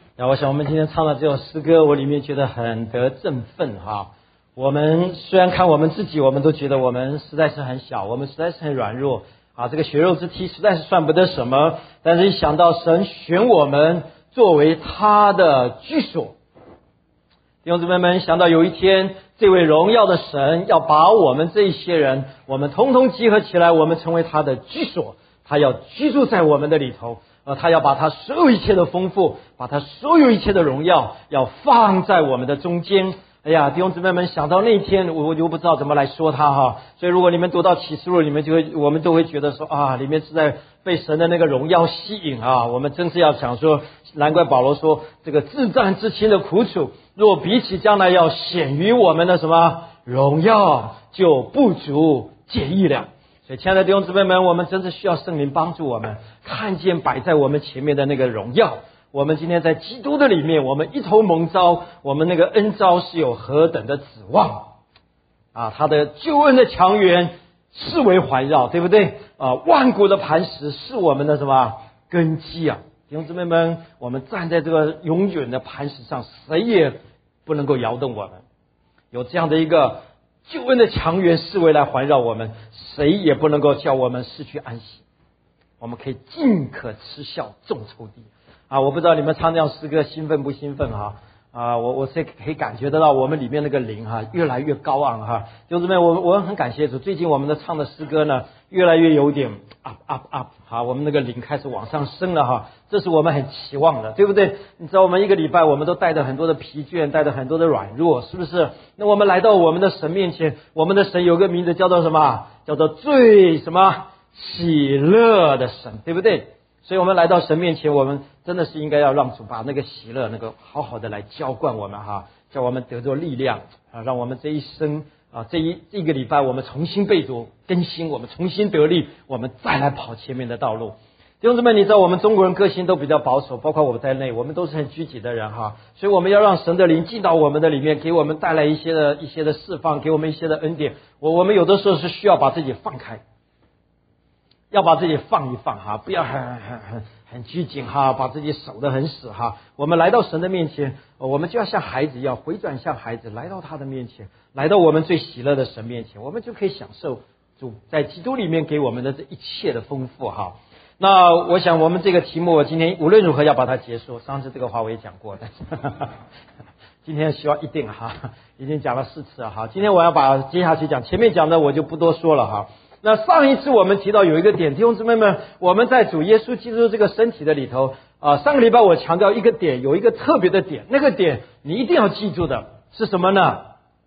那我想我们今天唱的这首诗歌，我里面觉得很得振奋哈。我们虽然看我们自己，我们都觉得我们实在是很小，我们实在是很软弱啊，这个血肉之体实在是算不得什么。但是一想到神选我们作为他的居所，弟兄姊妹们，想到有一天这位荣耀的神要把我们这一些人，我们统统集合起来，我们成为他的居所，他要居住在我们的里头，他要把他所有一切的丰富，把他所有一切的荣耀要放在我们的中间。哎呀，弟兄姊妹们，想到那一天，我就不知道怎么来说他哈。所以如果你们读到启示录，你们我们都会觉得说啊，里面是在被神的那个荣耀吸引啊。我们真是要想说，难怪保罗说这个至战至轻的苦楚，若比起将来要显于我们的什么荣耀，就不足介意了。所以亲爱的弟兄姊妹们，我们真是需要圣灵帮助我们看见摆在我们前面的那个荣耀。我们今天在基督的里面，我们一头蒙召，我们那个恩召是有何等的指望啊！他的救恩的强援视为环绕，对不对啊？万古的磐石是我们的什么根基啊！弟兄姊妹们，我们站在这个永远的磐石上，谁也不能够摇动我们。有这样的一个救恩的强援视为来环绕我们，谁也不能够叫我们失去安息。我们可以尽可吃笑，众筹地啊！我不知道你们唱这样诗歌兴奋不兴奋哈？我是可以感觉得到我们里面那个灵哈越来越高昂哈。弟兄姊妹，我很感谢主，最近我们的唱的诗歌呢越来越有点 up 哈，我们那个灵开始往上升了哈，这是我们很期望的，对不对？你知道我们一个礼拜我们都带着很多的疲倦，带着很多的软弱，是不是？那我们来到我们的神面前，我们的神有个名字叫做什么？叫做最什么喜乐的神，对不对？所以我们来到神面前，我们真的是应该要让主把那个喜乐那个好好的来浇灌我们哈，叫我们得着力量啊，让我们这一生啊这个礼拜我们重新被主更新，我们重新得力，我们再来跑前面的道路。弟兄姊妹，你知道我们中国人个性都比较保守，包括我在内，我们都是很拘谨的人哈，所以我们要让神的灵进到我们的里面，给我们带来一些的释放，给我们一些的恩典。我们有的时候是需要把自己放开，要把自己放一放哈，不要很拘谨哈，把自己守得很死哈。我们来到神的面前，我们就要像孩子一样回转向孩子，来到他的面前，来到我们最喜乐的神面前，我们就可以享受主在基督里面给我们的这一切的丰富哈。那我想我们这个题目，我今天无论如何要把它结束。上次这个话我也讲过，但是今天希望一定哈，已经讲了4次了哈。今天我要把接下去讲，前面讲的我就不多说了哈。那上一次我们提到有一个点，弟兄姊妹们，我们在主耶稣基督这个身体的里头上个礼拜我强调一个点，有一个特别的点，那个点你一定要记住的是什么呢？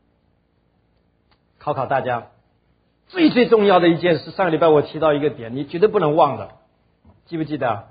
考考大家，最重要的一件事，上个礼拜我提到一个点，你绝对不能忘的，记不记得？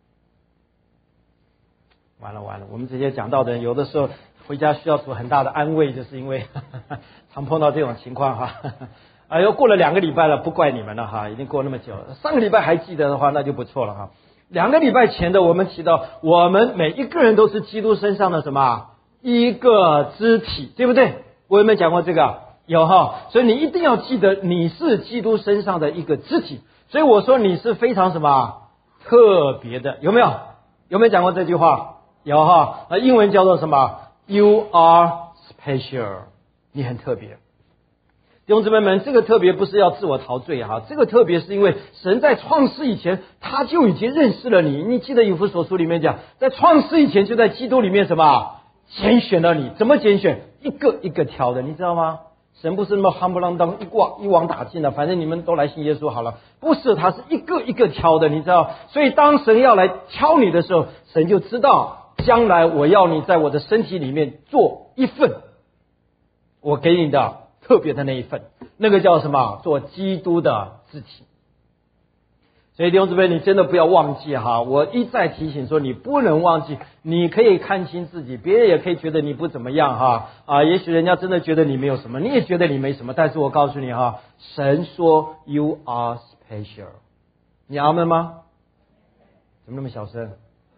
完了，我们这些讲道的人有的时候回家需要主很大的安慰，就是因为常碰到这种情况哈。哎呦，过了2个礼拜了，不怪你们了哈，已经过那么久了。上个礼拜还记得的话，那就不错了哈。2个礼拜前的我们提到，我们每一个人都是基督身上的什么一个肢体，对不对？我有没有讲过这个？有哈。所以你一定要记得，你是基督身上的一个肢体。所以我说你是非常什么特别的，有没有？有没有讲过这句话？有哈。那英文叫做什么 ？You are special， 你很特别。弟兄姊妹们，这个特别不是要自我陶醉哈，这个特别是因为神在创世以前他就已经认识了你。你记得以弗所书里面讲，在创世以前就在基督里面什么拣选了你？怎么拣选？一个一个挑的，你知道吗？神不是那么夯不啷当一网打尽了，反正你们都来信耶稣好了，不是，他是一个一个挑的，你知道。所以当神要来挑你的时候，神就知道将来我要你在我的身体里面做一份我给你的特别的那一份，那个叫什么？做基督的肢体。所以弟兄姊妹，你真的不要忘记哈！我一再提醒说，你不能忘记，你可以看清自己，别人也可以觉得你不怎么样哈也许人家真的觉得你没有什么，你也觉得你没什么，但是我告诉你哈，神说 You are special， 你阿们吗？怎么那么小声？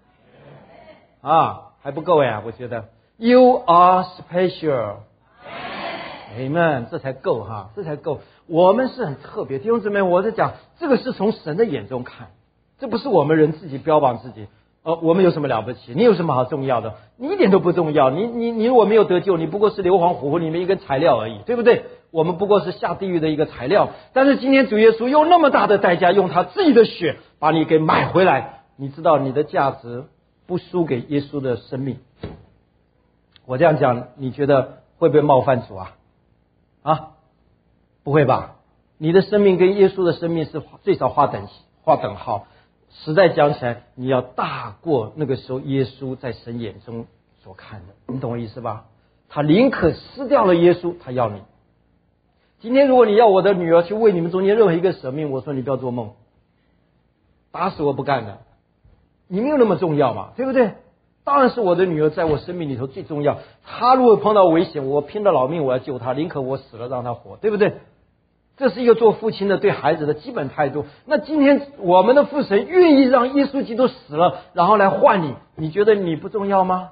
还不够呀，我觉得 You are special。Amen， 这才够哈，这才够。我们是很特别，弟兄姊妹，我在讲这个是从神的眼中看，这不是我们人自己标榜自己。 我们有什么了不起？你有什么好重要的？你一点都不重要。你如果没有得救，你不过是硫磺火湖里面一根材料而已，对不对？我们不过是下地狱的一个材料。但是今天主耶稣用那么大的代价，用他自己的血把你给买回来。你知道你的价值不输给耶稣的生命。我这样讲，你觉得会不会冒犯主啊？不会吧？你的生命跟耶稣的生命是最少划等号。实在讲起来，你要大过那个时候耶稣在神眼中所看的，你懂我意思吧？他宁可失掉了耶稣，他要你。今天如果你要我的女儿去为你们中间任何一个舍命，我说你不要做梦，打死我不干的。你没有那么重要嘛，对不对？当然是我的女儿在我生命里头最重要。她如果碰到危险，我拼了老命我要救她，宁可我死了让她活，对不对？这是一个做父亲的对孩子的基本态度。那今天我们的父神愿意让耶稣基督死了，然后来换你，你觉得你不重要吗？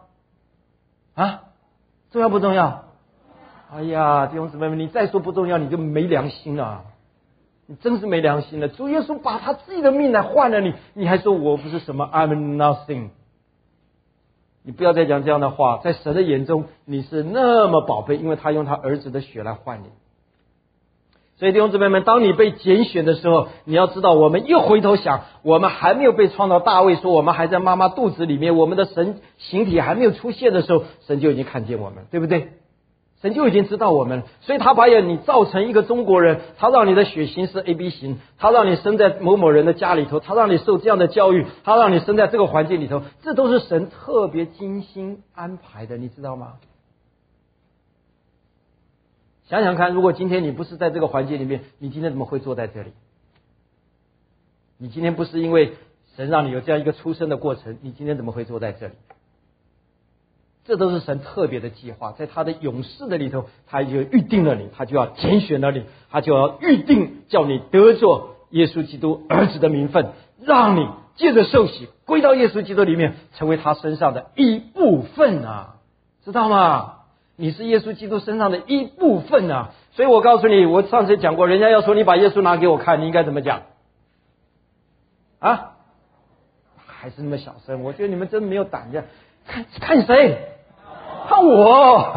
重要不重要？哎呀，弟兄姊妹们，你再说不重要，你就没良心了。你真是没良心了！主耶稣把他自己的命来换了你，你还说我不是什么 I'm nothing。你不要再讲这样的话，在神的眼中你是那么宝贝，因为他用他儿子的血来换你。所以弟兄姊妹们，当你被拣选的时候，你要知道，我们一回头想，我们还没有被创造，大卫说我们还在妈妈肚子里面，我们的神形体还没有出现的时候，神就已经看见我们，对不对？神就已经知道我们，所以他把你造成一个中国人，他让你的血型是 AB 型，他让你生在某某人的家里头，他让你受这样的教育，他让你生在这个环境里头，这都是神特别精心安排的，你知道吗？想想看，如果今天你不是在这个环境里面，你今天怎么会坐在这里？你今天不是因为神让你有这样一个出生的过程，你今天怎么会坐在这里？这都是神特别的计划，在他的永世的里头，他就预定了你，他就要拣选了你，他就要预定叫你得着耶稣基督儿子的名分，让你借着受洗归到耶稣基督里面，成为他身上的一部分啊，知道吗？你是耶稣基督身上的一部分啊！所以我告诉你，我上次讲过，人家要说你把耶稣拿给我看，你应该怎么讲？还是那么小声？我觉得你们真没有胆量。看谁？看我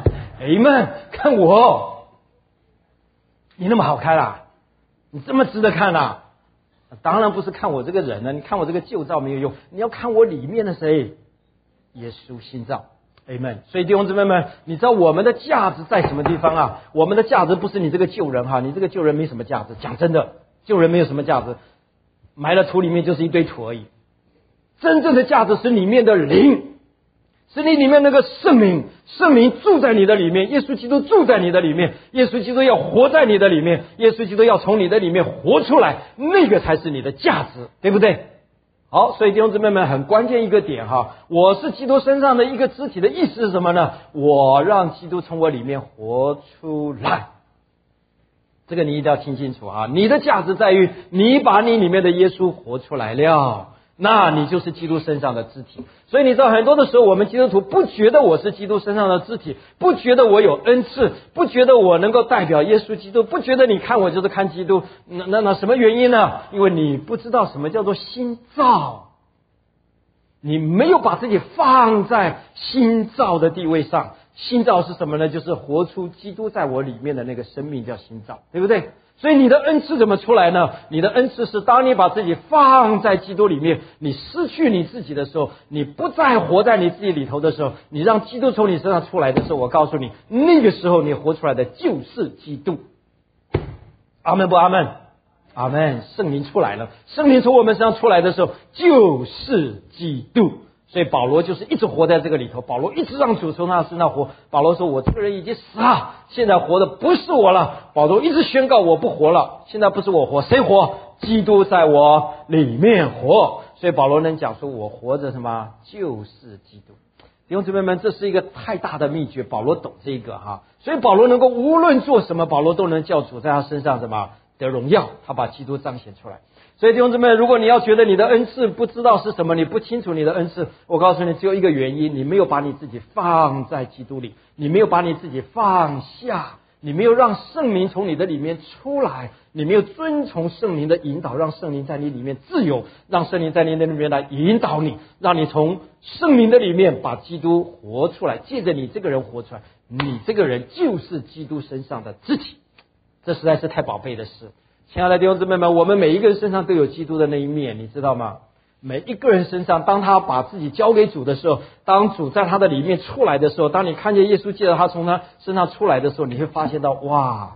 ！Amen， 看我！你那么好看啊？你这么值得看啊？当然不是看我这个人了，你看我这个旧照没有用，你要看我里面的谁？耶稣新造。Amen。所以弟兄姊妹们，你知道我们的价值在什么地方啊？我们的价值不是你这个旧人哈，你这个旧人没什么价值。讲真的，旧人没有什么价值，埋了土里面就是一堆土而已。真正的价值是里面的灵，是你里面那个圣灵，圣灵住在你的里面，耶稣基督住在你的里面，耶稣基督要活在你的里面，耶稣基督要从你的里面活出来，那个才是你的价值，对不对？好，所以弟兄姊妹们，很关键一个点哈，我是基督身上的一个肢体的意思是什么呢？我让基督从我里面活出来，这个你一定要听清楚啊！你的价值在于你把你里面的耶稣活出来了，那你就是基督身上的肢体。所以你知道很多的时候，我们基督徒不觉得我是基督身上的肢体，不觉得我有恩赐，不觉得我能够代表耶稣基督，不觉得你看我就是看基督。那什么原因呢？因为你不知道什么叫做新造，你没有把自己放在新造的地位上。新造是什么呢？就是活出基督在我里面的那个生命，叫新造，对不对？所以你的恩赐怎么出来呢？你的恩赐是当你把自己放在基督里面，你失去你自己的时候，你不再活在你自己里头的时候，你让基督从你身上出来的时候，我告诉你，那个时候你活出来的就是基督。阿们不阿们？阿们。圣灵出来了，圣灵从我们身上出来的时候就是基督。所以保罗就是一直活在这个里头，保罗一直让主从他身上活。保罗说我这个人已经死了，现在活的不是我了。保罗一直宣告我不活了，现在不是我活，谁活？基督在我里面活。所以保罗能讲说我活着什么？就是基督。弟兄姊妹们，这是一个太大的秘诀，保罗懂这个哈。所以保罗能够无论做什么，保罗都能叫主在他身上什么得荣耀，他把基督彰显出来。所以弟兄姊妹，如果你要觉得你的恩赐不知道是什么，你不清楚你的恩赐，我告诉你只有一个原因，你没有把你自己放在基督里，你没有把你自己放下， 你没有让圣灵从你的里面出来，你没有遵从圣灵的引导，让圣灵在你里面自由，让圣灵在你的里面来引导你，让你从圣灵的里面把基督活出来，借着你这个人活出来，你这个人就是基督身上的肢体。这实在是太宝贝的事。亲爱的弟兄姊妹们，我们每一个人身上都有基督的那一面，你知道吗？每一个人身上，当他把自己交给主的时候，当主在他的里面出来的时候，当你看见耶稣借着他从他身上出来的时候，你会发现到，哇，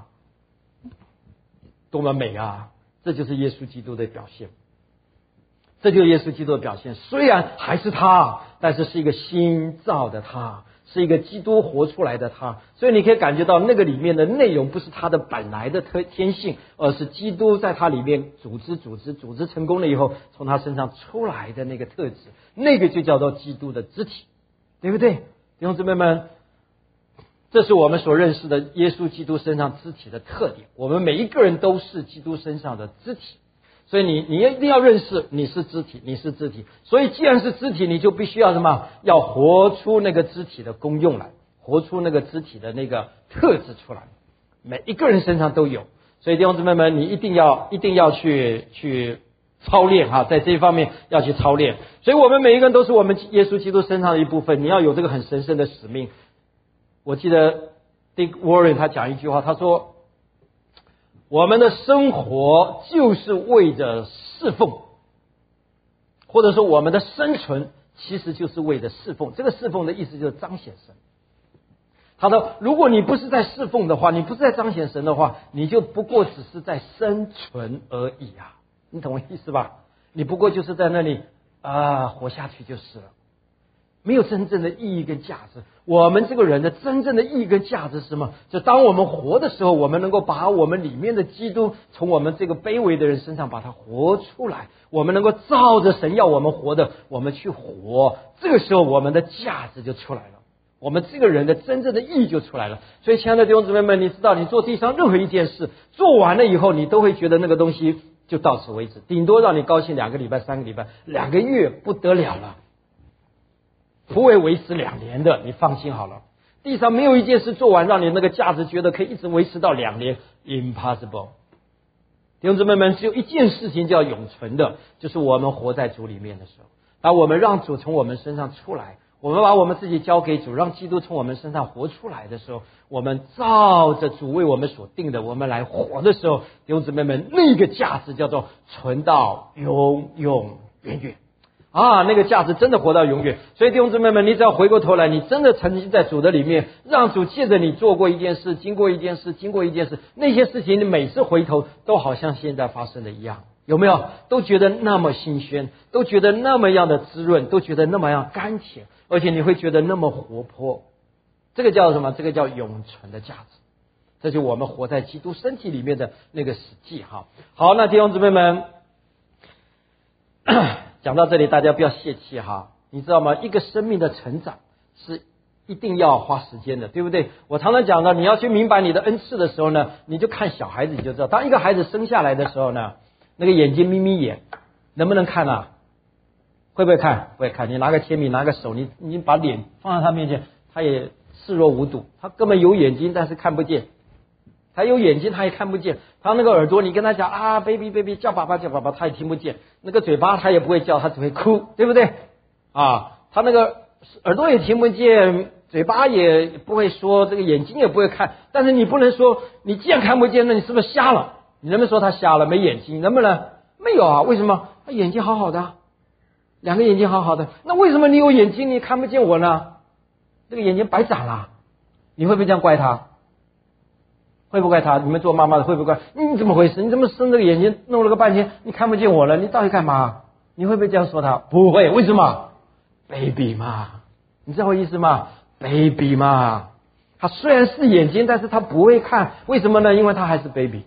多么美啊！这就是耶稣基督的表现，这就是耶稣基督的表现。虽然还是他，但是是一个新造的他，是一个基督活出来的他。所以你可以感觉到那个里面的内容不是他的本来的天性，而是基督在他里面组织成功了以后，从他身上出来的那个特质，那个就叫做基督的肢体，对不对？弟兄姊妹们，这是我们所认识的耶稣基督身上肢体的特点。我们每一个人都是基督身上的肢体，所以你一定要认识你是肢体，你是肢体。所以既然是肢体，你就必须要什么？要活出那个肢体的功用来，活出那个肢体的那个特质出来。每一个人身上都有，所以弟兄姊妹们，你一定要去操练哈，在这一方面要去操练。所以我们每一个人都是我们耶稣基督身上的一部分，你要有这个很神圣的使命。我记得 Dick Warren 他讲一句话，他说，我们的生活就是为着侍奉，或者说我们的生存其实就是为着侍奉。这个侍奉的意思就是彰显神。他说，如果你不是在侍奉的话，你不是在彰显神的话，你就不过只是在生存而已啊！你懂我意思吧？你不过就是在那里活下去就是了，没有真正的意义跟价值。我们这个人的真正的意义跟价值是什么？就当我们活的时候，我们能够把我们里面的基督从我们这个卑微的人身上把它活出来，我们能够照着神要我们活的，我们去活，这个时候我们的价值就出来了，我们这个人的真正的意义就出来了。所以亲爱的弟兄姊妹们，你知道你做地上任何一件事做完了以后，你都会觉得那个东西就到此为止，顶多让你高兴2个礼拜3个礼拜2个月不得了了，不会维持2年的，你放心好了。地上没有一件事做完让你那个价值觉得可以一直维持到2年 ，impossible。弟兄姊妹们，只有一件事情叫永存的，就是我们活在主里面的时候，当我们让主从我们身上出来，我们把我们自己交给主，让基督从我们身上活出来的时候，我们照着主为我们所定的我们来活的时候，弟兄姊妹们，那个价值叫做存到永永远远啊，那个价值真的活到永远。所以弟兄姊妹们，你只要回过头来，你真的沉浸在主的里面，让主借着你做过一件事，经过一件事，那些事情你每次回头都好像现在发生的一样，有没有？都觉得那么新鲜，都觉得那么样的滋润，都觉得那么样甘甜，而且你会觉得那么活泼。这个叫什么？这个叫永存的价值。这就我们活在基督身体里面的那个实际哈。好，那弟兄姊妹们，讲到这里，大家不要泄气哈。你知道吗？一个生命的成长是一定要花时间的，对不对？我常常讲的，你要去明白你的恩赐的时候呢，你就看小孩子，你就知道，当一个孩子生下来的时候呢，那个眼睛眯眯眼，能不能看啊？会不会看？不会看。你拿个铅笔，拿个手，你把脸放在他面前，他也视若无睹，他根本有眼睛，但是看不见。他有眼睛，他也看不见。他那个耳朵，你跟他讲啊 ，baby baby， 叫爸爸叫爸爸，他也听不见。那个嘴巴他也不会叫，他只会哭，对不对？啊，他那个耳朵也听不见，嘴巴也不会说，这个眼睛也不会看。但是你不能说，你既然看不见，那你是不是瞎了？你能不能说他瞎了，没眼睛？能不能？没有啊，为什么？他眼睛好好的，2个眼睛好好的。那为什么你有眼睛你看不见我呢？这个眼睛白长了，你会不会这样怪他？会不会怪他？你们做妈妈的会不会怪？你怎么回事？你怎么生这个眼睛弄了个半天，你看不见我了？你到底干嘛？你会不会这样说他？不会，为什么 ？baby 嘛，你知道我意思吗 ？baby 嘛，他虽然是眼睛，但是他不会看，为什么呢？因为他还是 baby。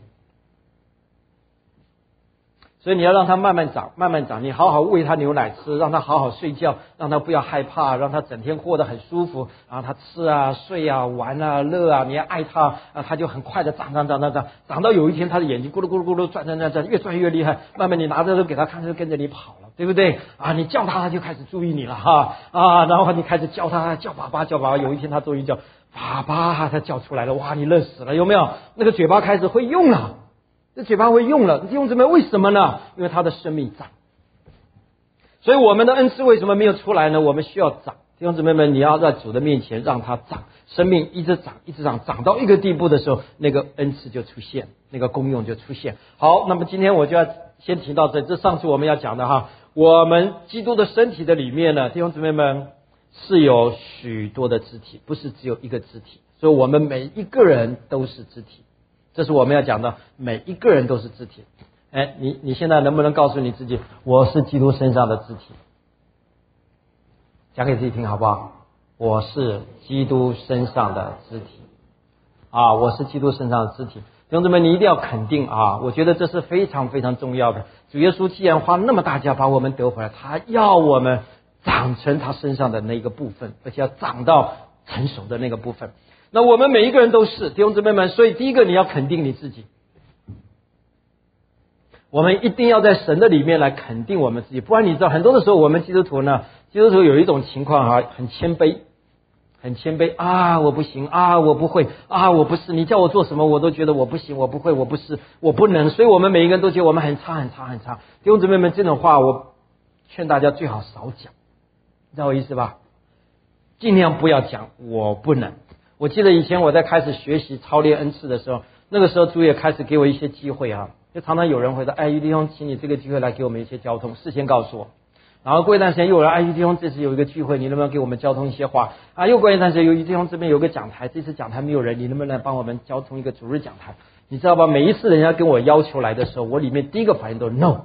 所以你要让他慢慢长，慢慢长。你好好喂他牛奶吃，让他好好睡觉，让他不要害怕，让他整天过得很舒服。然后他吃啊、睡啊、玩啊、乐啊，你要爱他啊，他就很快的长到有一天他的眼睛咕噜咕噜咕噜转，越转越厉害。慢慢你拿着都给他看，就跟着你跑了，对不对？啊，你叫他，他就开始注意你了哈啊，然后你开始叫他叫爸爸，有一天他终于叫爸爸，他叫出来了，哇，你热死了，有没有？那个嘴巴开始会用了，这嘴巴会用了，弟兄姊妹，为什么呢？因为他的生命长。所以我们的恩赐为什么没有出来呢？我们需要长。弟兄姊妹们，你要在主的面前让他长，生命一直长，一直长，长到一个地步的时候，那个恩赐就出现，那个功用就出现。好，那么今天我就要先提到这，这上次我们要讲的哈，我们基督的身体的里面呢，弟兄姊妹们是有许多的肢体，不是只有一个肢体，所以我们每一个人都是肢体，这是我们要讲的，每一个人都是肢体。哎，你现在能不能告诉你自己，我是基督身上的肢体？讲给自己听好不好？我是基督身上的肢体啊！我是基督身上的肢体，弟兄姊妹，你一定要肯定啊！我觉得这是非常非常重要的。主耶稣既然花那么大价把我们得回来，他要我们长成他身上的那个部分，而且要长到成熟的那个部分。那我们每一个人都是弟兄姊妹们，所以第一个你要肯定你自己。我们一定要在神的里面来肯定我们自己，不然你知道很多的时候我们基督徒呢，基督徒有一种情况啊，很谦卑，很谦卑啊，我不行啊，我不会啊，我不是，你叫我做什么我都觉得我不行，我不会，我不是，我不能，所以我们每一个人都觉得我们很差很差很差。弟兄姊妹们，这种话我劝大家最好少讲，你知道我意思吧？尽量不要讲我不能。我记得以前我在开始学习操练恩赐的时候，那个时候主也开始给我一些机会啊，就常常有人会说，哎，于弟兄，请你这个机会来给我们一些交通，事先告诉我。然后过一段时间又有人，哎，于弟兄，这次有一个聚会，你能不能给我们交通一些话啊？又过一段时间，于弟兄这边有个讲台，这次讲台没有人，你能不能帮我们交通一个主日讲台？你知道吧？每一次人家跟我要求来的时候，我里面第一个反应都是 no。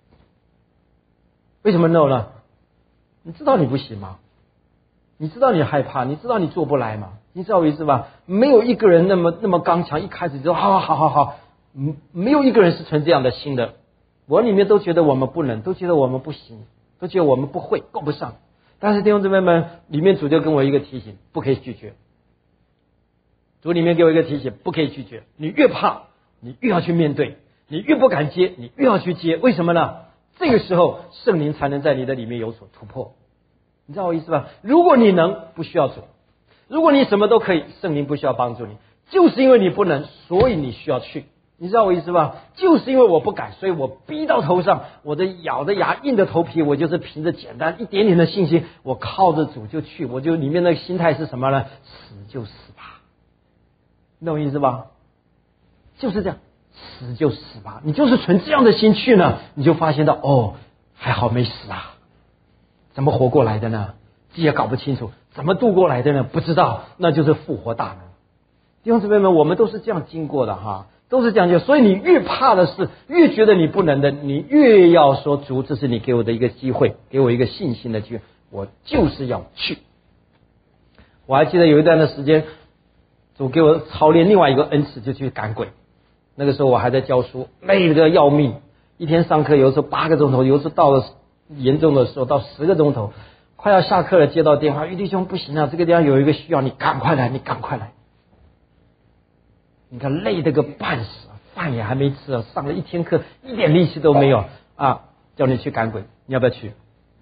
为什么 no 呢？你知道你不行吗？你知道你害怕，你知道你做不来吗？你知道我意思吧？没有一个人那么刚强，一开始就好，没有一个人是存这样的心的。我里面都觉得我们不能，都觉得我们不行，都觉得我们不会，够不上。但是弟兄姊妹们，里面主就跟我一个提醒，不可以拒绝。主里面给我一个提醒，不可以拒绝。你越怕，你越要去面对；你越不敢接，你越要去接。为什么呢？这个时候圣灵才能在你的里面有所突破。你知道我意思吧？如果你能，不需要主；如果你什么都可以，圣灵不需要帮助你。就是因为你不能，所以你需要去。你知道我意思吧？就是因为我不敢，所以我逼到头上，我的咬着牙硬着头皮，我就是凭着简单一点点的信心，我靠着主就去，我就里面的心态是什么呢？死就死吧，你懂我意思吧？就是这样，死就死吧。你就是存这样的心去呢，你就发现到哦，还好没死啊，怎么活过来的呢？自己也搞不清楚，怎么度过来的呢？不知道，那就是复活大能。弟兄姊妹们，我们都是这样经过的哈。都是这样，所以你越怕的是，越觉得你不能的，你越要说主，这是你给我的一个机会，给我一个信心的机会，我就是要去。我还记得有一段的时间，主给我操练另外一个恩赐，就去赶鬼。那个时候我还在教书，累得要命，一天上课有时候8个钟头，有时候到了严重的时候到10个钟头，快要下课了，接到电话，于弟兄不行啊，这个地方有一个需要，你赶快来，你赶快来。你看累得个半死，饭也还没吃啊，上了一天课，一点力气都没有啊！叫你去赶鬼，你要不要去？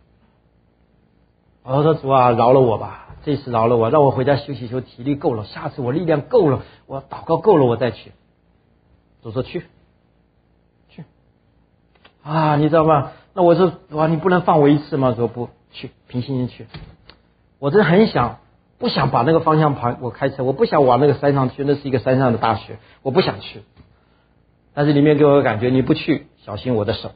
我说主啊，饶了我吧，这次饶了我，让我回家休息休息，体力够了，下次我力量够了，我祷告够了，我再去。主说去啊，你知道吗？那我说哇，你不能放我一次吗？说不去，凭信心去。我真很想。不想把那个方向盘，我开车，我不想往那个山上去，那是一个山上的大学，我不想去。但是里面给我的感觉，你不去，小心我的手。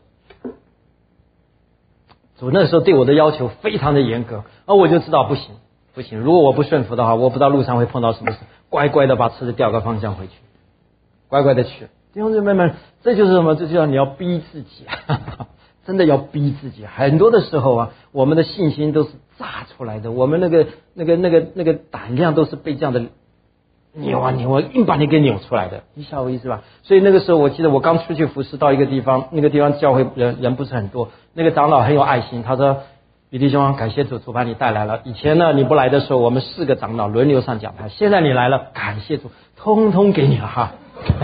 主那时候对我的要求非常的严格，而我就知道不行，如果我不顺服的话，我不知道路上会碰到什么事，乖乖的把车子调个方向回去，乖乖的去。弟兄姊妹们，这就是什么？这就叫你要逼自己真的要逼自己。很多的时候啊，我们的信心都是炸出来的，我们那个胆量都是被这样的扭啊，硬把你给扭出来的，你晓得我意思吧？所以那个时候我记得我刚出去服侍到一个地方，那个地方教会人不是很多，那个长老很有爱心，他说于弟兄，感谢主把你带来了，以前呢你不来的时候我们4个长老轮流上讲台，现在你来了，感谢主，通通给你了哈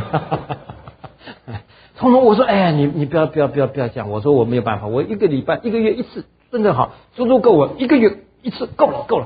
通通我说哎，你不要这样，我说我没有办法，我1个礼拜1个月1次真的好，足够我1个月1次够了。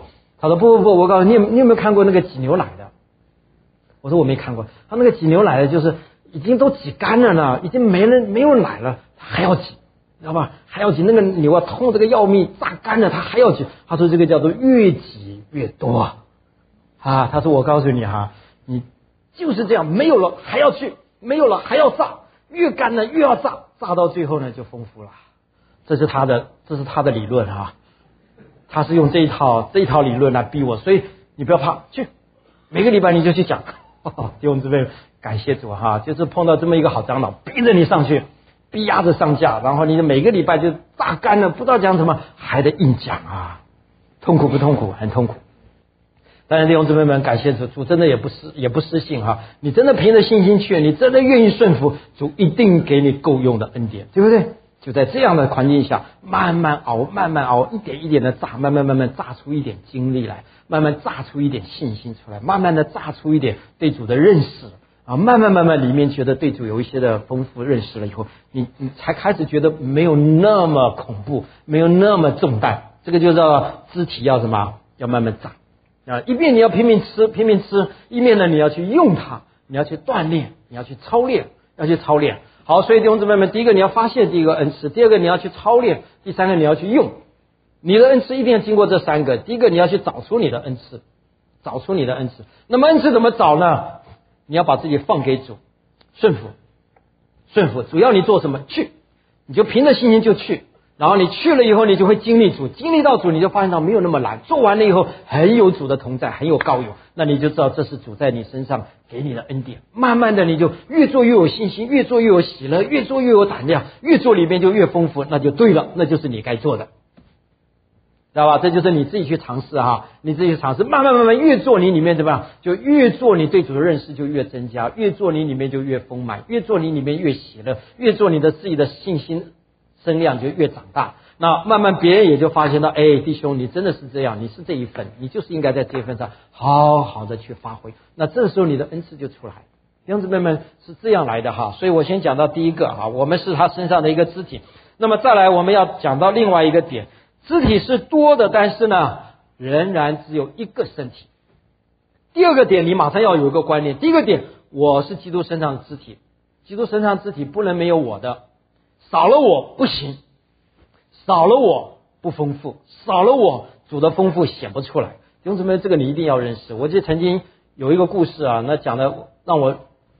他说不，我告诉你，你有没有看过那个挤牛奶的？我说我没看过。他那个挤牛奶的就是已经都挤干了呢，已经没有奶了，他还要挤，知道吧？还要挤，那个牛啊痛这个要命，榨干了他还要挤。他说这个叫做越挤越多啊。他说我告诉你哈，你就是这样，没有了还要去，没有了还要榨，越干了越要榨，榨到最后呢就丰富了。这是他的理论啊。他是用这一套理论来逼我，所以你不要怕，去每个礼拜你就去讲。弟兄姊妹，感谢主哈，就是碰到这么一个好长老，逼着你上去，逼压着上架，然后你每个礼拜就榨干了，不知道讲什么，还得硬讲啊，痛苦不痛苦？很痛苦。当然弟兄姊妹们，感谢主，主真的也不失信哈，你真的凭着信心去，你真的愿意顺服，主一定给你够用的恩典，对不对？就在这样的环境下，慢慢熬，一点一点的榨，慢慢榨出一点经历来，慢慢榨出一点信心出来，慢慢的榨出一点对主的认识啊，慢慢里面觉得对主有一些的丰富认识了以后，你才开始觉得没有那么恐怖，没有那么重担。这个就叫肢体要什么？要慢慢长啊！一面你要拼命吃，一面呢你要去用它，你要去锻炼，你要去操练。好，所以弟兄姊妹们，第一个你要发现第一个恩赐，第二个你要去操练，第三个你要去用。你的恩赐一定要经过这三个。第一个你要去找出你的恩赐。那么恩赐怎么找呢？你要把自己放给主，顺服。主要你做什么去，你就凭着信心就去。然后你去了以后，你就会经历主，经历到主，你就发现到没有那么难。做完了以后，很有主的同在，很有高有，那你就知道这是主在你身上给你的恩典。慢慢的，你就越做越有信心，越做越有喜乐，越做越有胆量，越做里面就越丰富，那就对了，那就是你该做的，知道吧？这就是你自己去尝试哈，慢慢越做你里面怎么样？就越做你对主的认识就越增加，越做你里面就越丰满，越做你里面越喜乐，越做你的自己的信心声量就越长大。那慢慢别人也就发现到，哎，弟兄，你真的是这样，你是这一份，你就是应该在这一份上好好的去发挥。那这时候你的恩赐就出来。弟兄姊妹们是这样来的哈，所以我先讲到第一个哈，我们是他身上的一个肢体。那么再来我们要讲到另外一个点，肢体是多的，但是呢，仍然只有一个身体。第二个点，你马上要有一个观念。第一个点，我是基督身上的肢体，基督身上的肢体不能没有我的，少了我不行，少了我不丰富，少了我主的丰富显不出来。弟兄姊妹，这个你一定要认识。我记得曾经有一个故事啊，那讲的让我，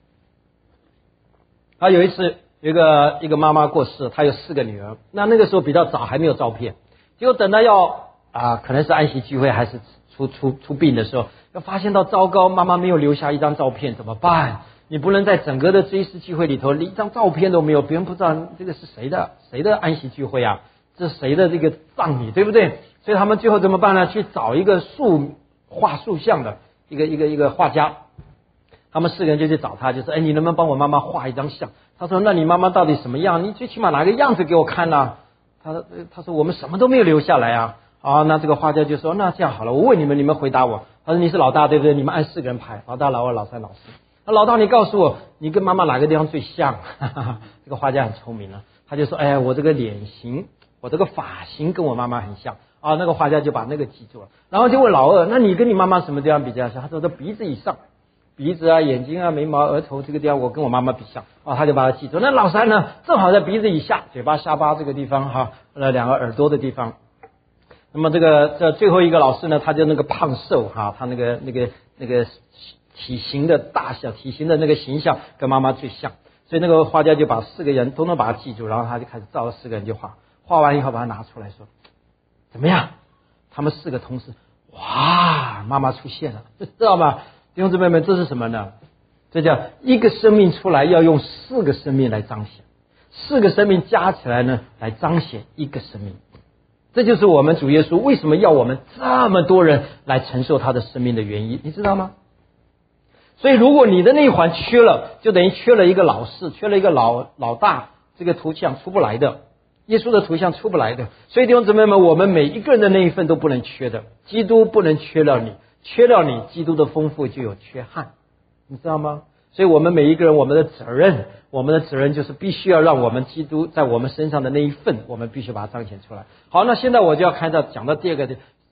他有一次有一个妈妈过世，她有4个女儿，那个时候比较早，还没有照片。结果等到要可能是安息聚会还是出殡的时候，要发现到糟糕，妈妈没有留下一张照片，怎么办？你不能在整个的追思聚会里头连一张照片都没有，别人不知道这个是谁的安息聚会啊，这是谁的这个葬礼，对不对？所以他们最后怎么办呢？去找一个画塑像的一个画家，他们4个人就去找他，就说：“哎，你能不能帮我妈妈画一张像？”他说：“那你妈妈到底什么样？你最起码拿个样子给我看啊。”他说：“我们什么都没有留下来啊。”那这个画家就说：“那这样好了，我问你们回答我。”他说：“你是老大对不对？你们按4个人排，老大、老二、老三、老四。那老大，你告诉我，你跟妈妈哪个地方最像？”这个画家很聪明了，他就说：“哎，我这个脸型，我这个发型跟我妈妈很像。”那个画家就把那个记住了，然后就问老二：“那你跟你妈妈什么地方比较像？”他说：“这鼻子以上，鼻子啊、眼睛啊、眉毛、额头这个地方，我跟我妈妈比像。”他就把它记住。那老三呢，正好在鼻子以下，嘴巴、下巴这个地方2个耳朵的地方。那么这最后一个老师呢，他就那个胖瘦他那个体型的大小、体型的那个形象跟妈妈最像，所以那个画家就把4个人统统把它记住，然后他就开始照着4个人就画，画完以后把它拿出来说：“怎么样？”他们4个同时，哇，妈妈出现了，知道吗？弟兄姊妹们，这是什么呢？这叫一个生命出来要用4个生命来彰显，4个生命加起来呢来彰显一个生命。这就是我们主耶稣为什么要我们这么多人来承受他的生命的原因，你知道吗？所以如果你的那一环缺了，就等于缺了一个老四，缺了一个老大，这个图像出不来的，耶稣的图像出不来的。所以弟兄姊妹们，我们每一个人的那一份都不能缺的，基督不能缺了你，缺了你，基督的丰富就有缺憾，你知道吗？所以我们每一个人，我们的责任就是必须要让我们基督在我们身上的那一份，我们必须把它彰显出来。好，那现在我就要讲到第二个，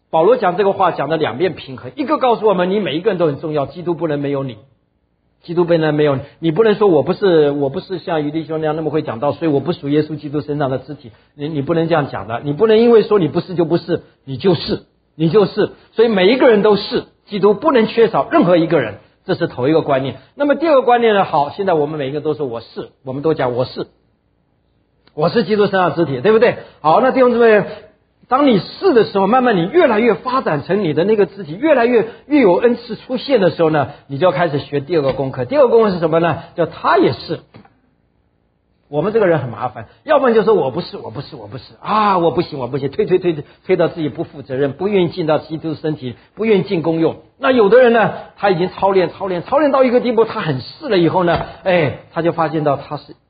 保罗讲这个话讲的两面平衡，一个告诉我们你每一个人都很重要，基督不能没有你，基督不能没有你，你不能说我不是像余弟兄那样那么会讲道，所以我不属耶稣基督身上的肢体，你不能这样讲的，你不能因为说你不是就不是，你就是，所以每一个人都是基督，不能缺少任何一个人，这是头一个观念。那么第二个观念呢？好，现在我们每一个都说我是，我们都讲我是基督身上的肢体，对不对？好，那弟兄姊妹，当你是的时候，慢慢你越来越发展成你的那个肢体，越来越有恩赐出现的时候呢，你就要开始学第二个功课。第二个功课是什么呢？叫他也是。我们这个人很麻烦，要不然就说我不是啊，我不行，推到自己不负责任，不愿意进到基督身体，不愿意进功用。那有的人呢，他已经操练到一个地步，他很是了以后呢，他就发现到他是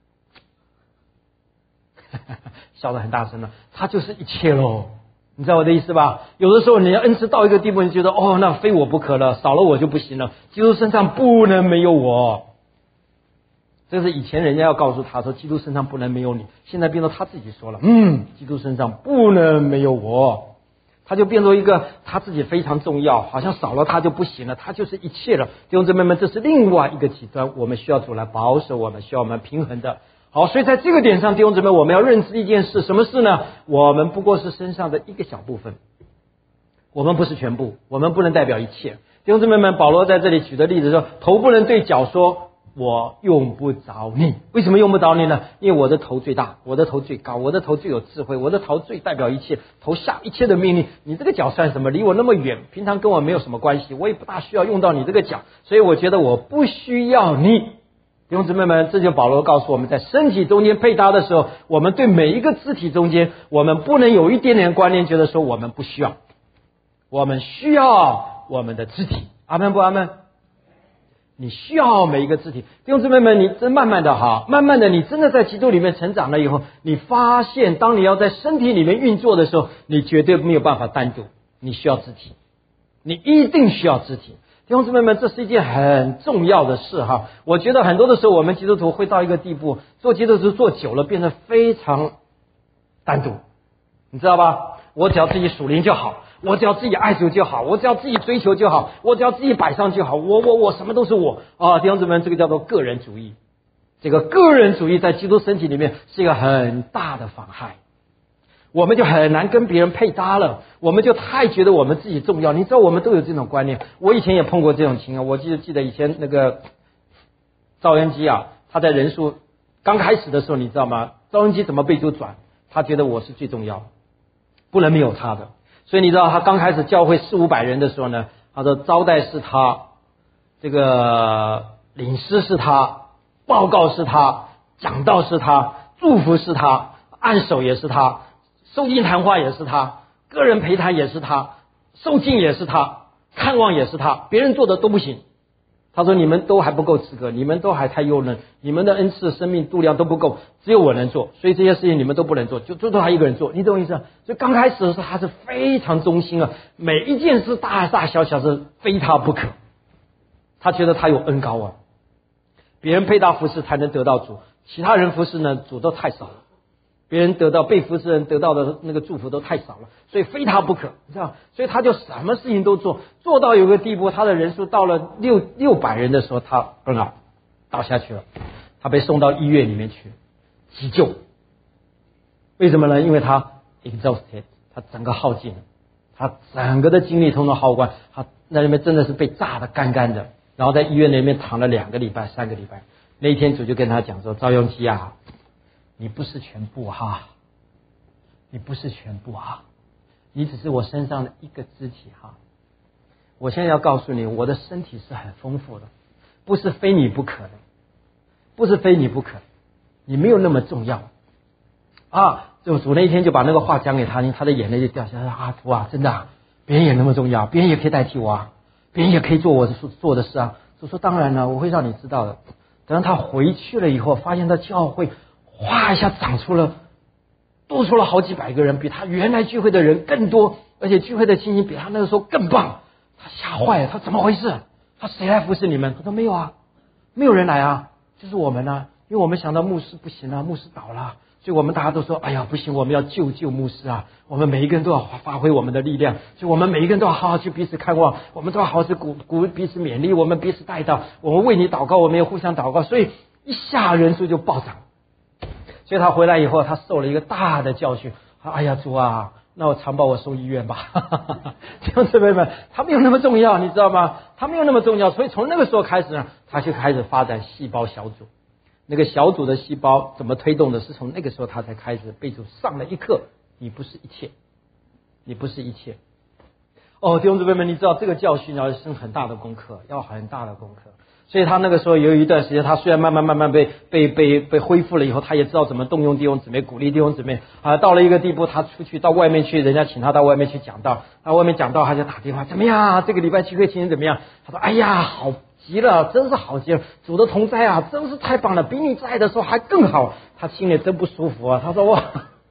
笑得很大声了，他就是一切咯，你知道我的意思吧？有的时候你要恩赐到一个地步，你觉得那非我不可了，少了我就不行了，基督身上不能没有我。这是以前人家要告诉他说基督身上不能没有你，现在变成他自己说了，基督身上不能没有我，他就变成一个他自己非常重要，好像少了他就不行了，他就是一切了。弟兄姊妹们，这是另外一个极端，我们需要主来保守我们，需要我们平衡的。好，所以在这个点上，弟兄姊妹，我们要认知一件事，什么事呢？我们不过是身上的一个小部分，我们不是全部，我们不能代表一切。弟兄姊妹们，保罗在这里举的例子说，头不能对脚说我用不着你。为什么用不着你呢？因为我的头最大，我的头最高，我的头最有智慧，我的头最代表一切，头下一切的命令。你这个脚算什么？离我那么远，平常跟我没有什么关系，我也不大需要用到你这个脚，所以我觉得我不需要你。弟兄姊妹们，这就保罗告诉我们，在身体中间配搭的时候，我们对每一个肢体中间，我们不能有一点点观念觉得说我们不需要，我们需要我们的肢体。阿们不阿们？你需要每一个肢体。弟兄姊妹们，你真慢慢的你真的在基督里面成长了以后，你发现当你要在身体里面运作的时候，你绝对没有办法单独，你需要肢体，你一定需要肢体。弟兄姊妹们，这是一件很重要的事哈。我觉得很多的时候，我们基督徒会到一个地步，做基督徒做久了，变得非常单独，你知道吧？我只要自己属灵就好，我只要自己爱主就好，我只要自己追求就好，我只要自己摆上就好，我什么都是我啊！弟兄姊妹们，这个叫做个人主义。这个个人主义在基督身体里面是一个很大的妨害。我们就很难跟别人配搭了，我们就太觉得我们自己重要。你知道我们都有这种观念，我以前也碰过这种情况。我记得以前那个赵恩基啊，他在人数刚开始的时候，你知道吗？赵恩基怎么被主转？他觉得我是最重要的，不能没有他的。所以你知道他刚开始教会400-500人的时候呢，他说招待是他，这个领诗是他，报告是他，讲道是他，祝福是他，按手也是他，受敬谈话也是他，个人陪谈也是他，受敬也是他，看望也是他，别人做的都不行。他说你们都还不够资格，你们都还太幼嫩，你们的恩赐生命度量都不够，只有我能做，所以这些事情你们都不能做，就他一个人做，你懂我意思？所以刚开始的时候他是非常忠心啊，每一件事大大小小是非他不可，他觉得他有恩高啊，别人配搭服侍才能得到主，其他人服侍呢主都太少了，别人得到被服侍人得到的那个祝福都太少了，所以非他不可，你知道？所以他就什么事情都做，做到有个地步，他的人数到了600人的时候，他倒下去了，他被送到医院里面去急救。为什么呢？因为他 exhausted， 他整个耗尽了，他整个的精力通通耗光，他那里面真的是被炸得干干的，然后在医院里面躺了2个礼拜、3个礼拜。那一天主就跟他讲说：“赵永基啊。你不是全部哈，你不是全部哈，你只是我身上的一个肢体哈。我现在要告诉你，我的身体是很丰富的，不是非你不可的，不是非你不可，你没有那么重要啊。”就主那一天就把那个话讲给他听，他的眼泪就掉下来。啊，主啊，真的啊，别人也那么重要，别人也可以代替我啊，别人也可以做我做的事啊。主说当然了，我会让你知道的。等到他回去了以后，发现他教会哗一下多出了好几百个人，比他原来聚会的人更多，而且聚会的情形比他那个时候更棒。他吓坏了，他怎么回事？他谁来服侍你们？他说没有啊，没有人来啊，就是我们啊，因为我们想到牧师不行啊，牧师倒了， 所以我们大家都说，哎呀，不行，我们要救牧师啊！我们每一个人都要发挥我们的力量，所以我们每一个人都要好好去彼此看望，我们都要好好去鼓彼此勉励，我们彼此带到，我们为你祷告，我们也互相祷告，所以一下人数就暴涨。所以他回来以后，他受了一个大的教训。哎呀，主啊，那我常把我送医院吧。弟兄姊妹们，他没有那么重要，你知道吗？他没有那么重要，所以从那个时候开始呢，他就开始发展细胞小组。那个小组的细胞怎么推动的？是从那个时候他才开始被主上了一课。你不是一切，你不是一切。哦，弟兄姊妹们，你知道这个教训要是很大的功课，要很大的功课。所以他那个时候有一段时间，他虽然慢慢被恢复了以后，他也知道怎么动用弟兄姊妹，鼓励弟兄姊妹啊。到了一个地步，他出去到外面去，人家请他到外面去讲道，到外面讲道他就打电话，怎么样？这个礼拜聚会情形怎么样？他说：哎呀，好极了，真是好极了，主的同在啊，真是太棒了，比你在的时候还更好。他心里真不舒服啊。他说哇，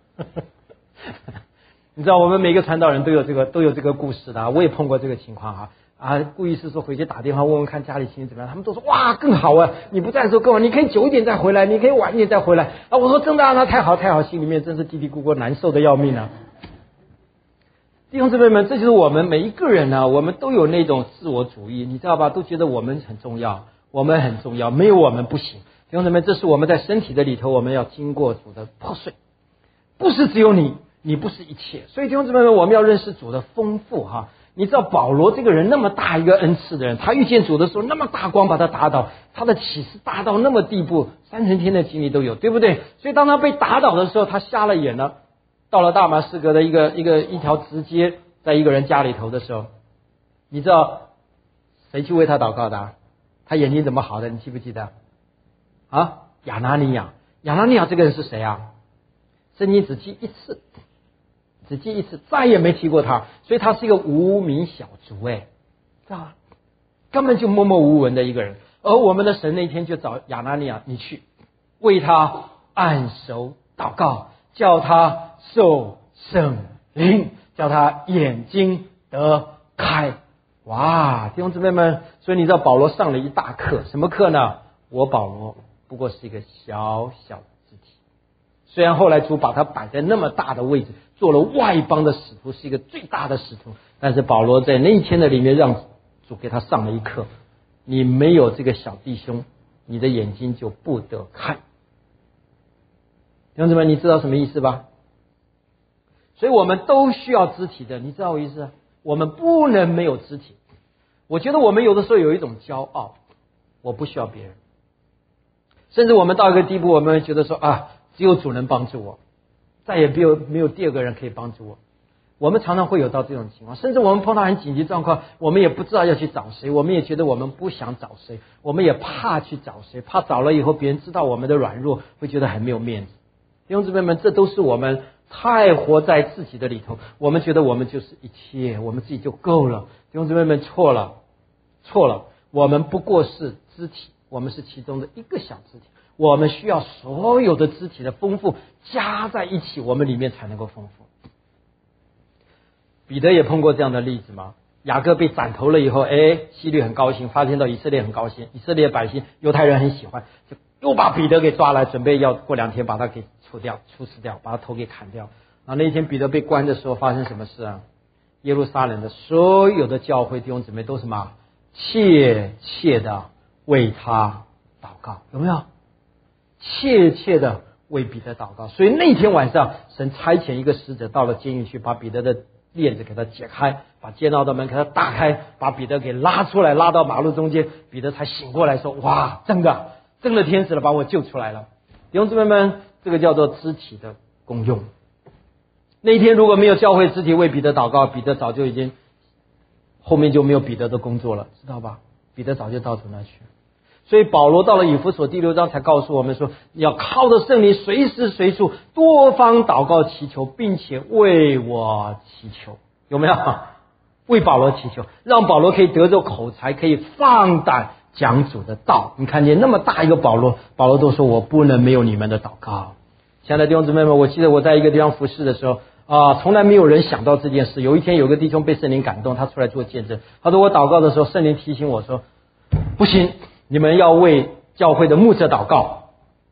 你知道我们每个传道人都有这个故事的，我也碰过这个情况故意是说回去打电话问问看家里情形怎么样，他们都说哇更好啊，你不在的时候更好，你可以久一点再回来，你可以晚一点再回来啊。我说真的啊，那太好太好，心里面真是嘀嘀咕咕难受的要命啊。弟兄姊妹们，这就是我们每一个人呢，我们都有那种自我主义，你知道吧？都觉得我们很重要，我们很重要，没有我们不行。弟兄姊妹，这是我们在身体的里头，我们要经过主的破碎，不是只有你，你不是一切。所以弟兄姊妹们，我们要认识主的丰富哈。你知道保罗这个人那么大一个恩赐的人，他遇见主的时候那么大光把他打倒，他的启示大到那么地步，3层天的经历都有，对不对？所以当他被打倒的时候，他瞎了眼了。到了大马士革的一条直街，在一个人家里头的时候，你知道谁去为他祷告的？他眼睛怎么好的？你记不记得？亚拿尼亚。亚拿尼亚这个人是谁啊？圣经只记一次，再也没提过他，所以他是一个无名小卒，知道吧？根本就默默无闻的一个人。而我们的神那天就找亚拿尼亚，你去为他按手祷告，叫他受圣灵，叫他眼睛得开。哇，弟兄姊妹们，所以你知道保罗上了一大课，什么课呢？我保罗不过是一个小小的肢体，虽然后来主把他摆在那么大的位置，做了外邦的使徒，是一个最大的使徒，但是保罗在那一天的里面让主给他上了一课，你没有这个小弟兄，你的眼睛就不得看。弟兄姊妹，你知道什么意思吧？所以我们都需要肢体的，你知道我意思？我们不能没有肢体。我觉得我们有的时候有一种骄傲，我不需要别人，甚至我们到一个地步，我们觉得说只有主能帮助我，再也没有第二个人可以帮助我。我们常常会有到这种情况，甚至我们碰到很紧急状况，我们也不知道要去找谁，我们也觉得我们不想找谁，我们也怕去找谁，怕找了以后别人知道我们的软弱，会觉得很没有面子。弟兄姊妹们，这都是我们太活在自己的里头，我们觉得我们就是一切，我们自己就够了。弟兄姊妹们，错了，我们不过是肢体，我们是其中的一个小肢体，我们需要所有的肢体的丰富加在一起，我们里面才能够丰富。彼得也碰过这样的例子吗？雅各被斩头了以后，希律很高兴，发现到以色列很高兴，以色列百姓犹太人很喜欢，就又把彼得给抓来，准备要过2天把他给处死掉，把他头给砍掉。然后那一天彼得被关的时候，发生什么事啊？耶路撒冷的所有的教会弟兄姊妹都什么切切的为他祷告，有没有？切切的为彼得祷告。所以那天晚上，神差遣一个使者到了监狱去，把彼得的链子给他解开，把监牢的门给他打开，把彼得给拉出来，拉到马路中间，彼得才醒过来说：哇，真的天使了，把我救出来了。弟兄姊妹们，这个叫做肢体的功用。那一天如果没有教会肢体为彼得祷告，彼得早就已经后面就没有彼得的工作了，知道吧？彼得早就到主那去了。所以保罗到了以弗所第6章才告诉我们说，要靠着圣灵随时随处多方祷告祈求，并且为我祈求，有没有？为保罗祈求，让保罗可以得着口才，可以放胆讲主的道。你看见那么大一个保罗都说我不能没有你们的祷告。亲爱的弟兄姊妹们，我记得我在一个地方服侍的时候从来没有人想到这件事。有一天有个弟兄被圣灵感动，他出来做见证，他说我祷告的时候，圣灵提醒我说，不行，你们要为教会的牧者祷告。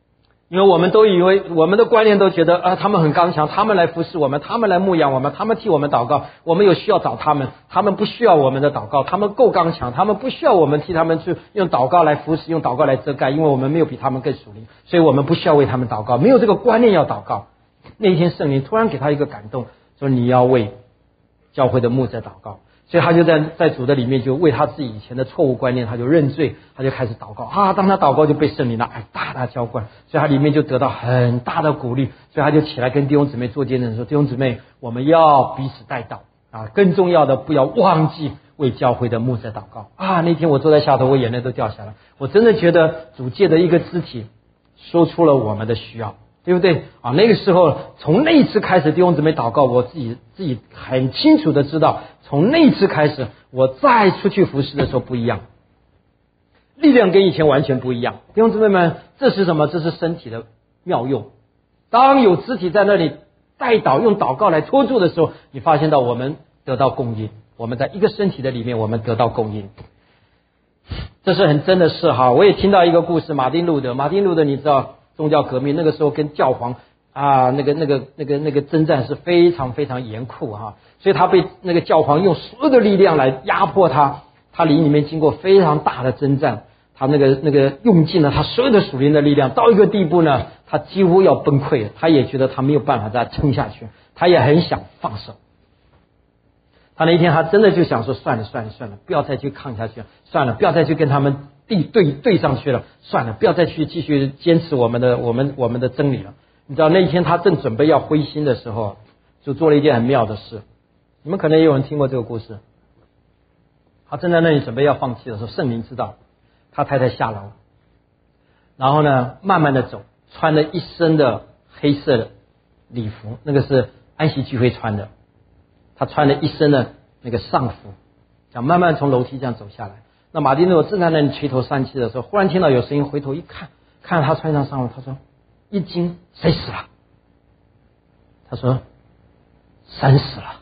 因为我们都以为我们的观念都觉得他们很刚强，他们来服侍我们，他们来牧养我们，他们替我们祷告，我们有需要找他们，他们不需要我们的祷告，他们够刚强，他们不需要我们替他们去用祷告来服侍，用祷告来遮盖，因为我们没有比他们更属灵，所以我们不需要为他们祷告，没有这个观念要祷告。那一天圣灵突然给他一个感动，说你要为教会的牧者祷告，所以他就在主的里面就为他自己以前的错误观念，他就认罪，他就开始祷告当他祷告就被圣灵大大浇灌，所以他里面就得到很大的鼓励，所以他就起来跟弟兄姊妹做见证说，弟兄姊妹，我们要彼此代祷更重要的不要忘记为教会的牧者祷告那天我坐在下头，我眼泪都掉下来，我真的觉得主借的一个肢体说出了我们的需要，对不对那个时候从那一次开始，弟兄姊妹祷告，我自己很清楚的知道，从那一次开始我再出去服侍的时候不一样，力量跟以前完全不一样。弟兄姊妹们，这是什么？这是身体的妙用。当有肢体在那里代祷，用祷告来托住的时候，你发现到我们得到供应，我们在一个身体的里面我们得到供应，这是很真的事我也听到一个故事，马丁路德你知道宗教革命那个时候跟教皇那个征战是非常非常严酷所以他被那个教皇用所有的力量来压迫他里面经过非常大的征战，他那个用尽了他所有的属灵的力量，到一个地步呢，他几乎要崩溃了，他也觉得他没有办法再撑下去，他也很想放手。他那一天他真的就想说算了，不要再去抗下去了，算了，不要再去跟他们对上去了，算了，不要再去继续坚持我们的真理了。你知道那一天他正准备要灰心的时候，就做了一件很妙的事。你们可能也有人听过这个故事。他正在那里准备要放弃的时候，圣灵知道，他太太下楼，然后呢慢慢的走，穿了一身的黑色的礼服，那个是安息聚会穿的，他穿了一身的那个上服，想慢慢从楼梯这样走下来。那马丁路德正在那里垂头丧气的时候，忽然听到有声音，回头一看，看到他穿上上服，他说一惊，谁死了？他说神死了。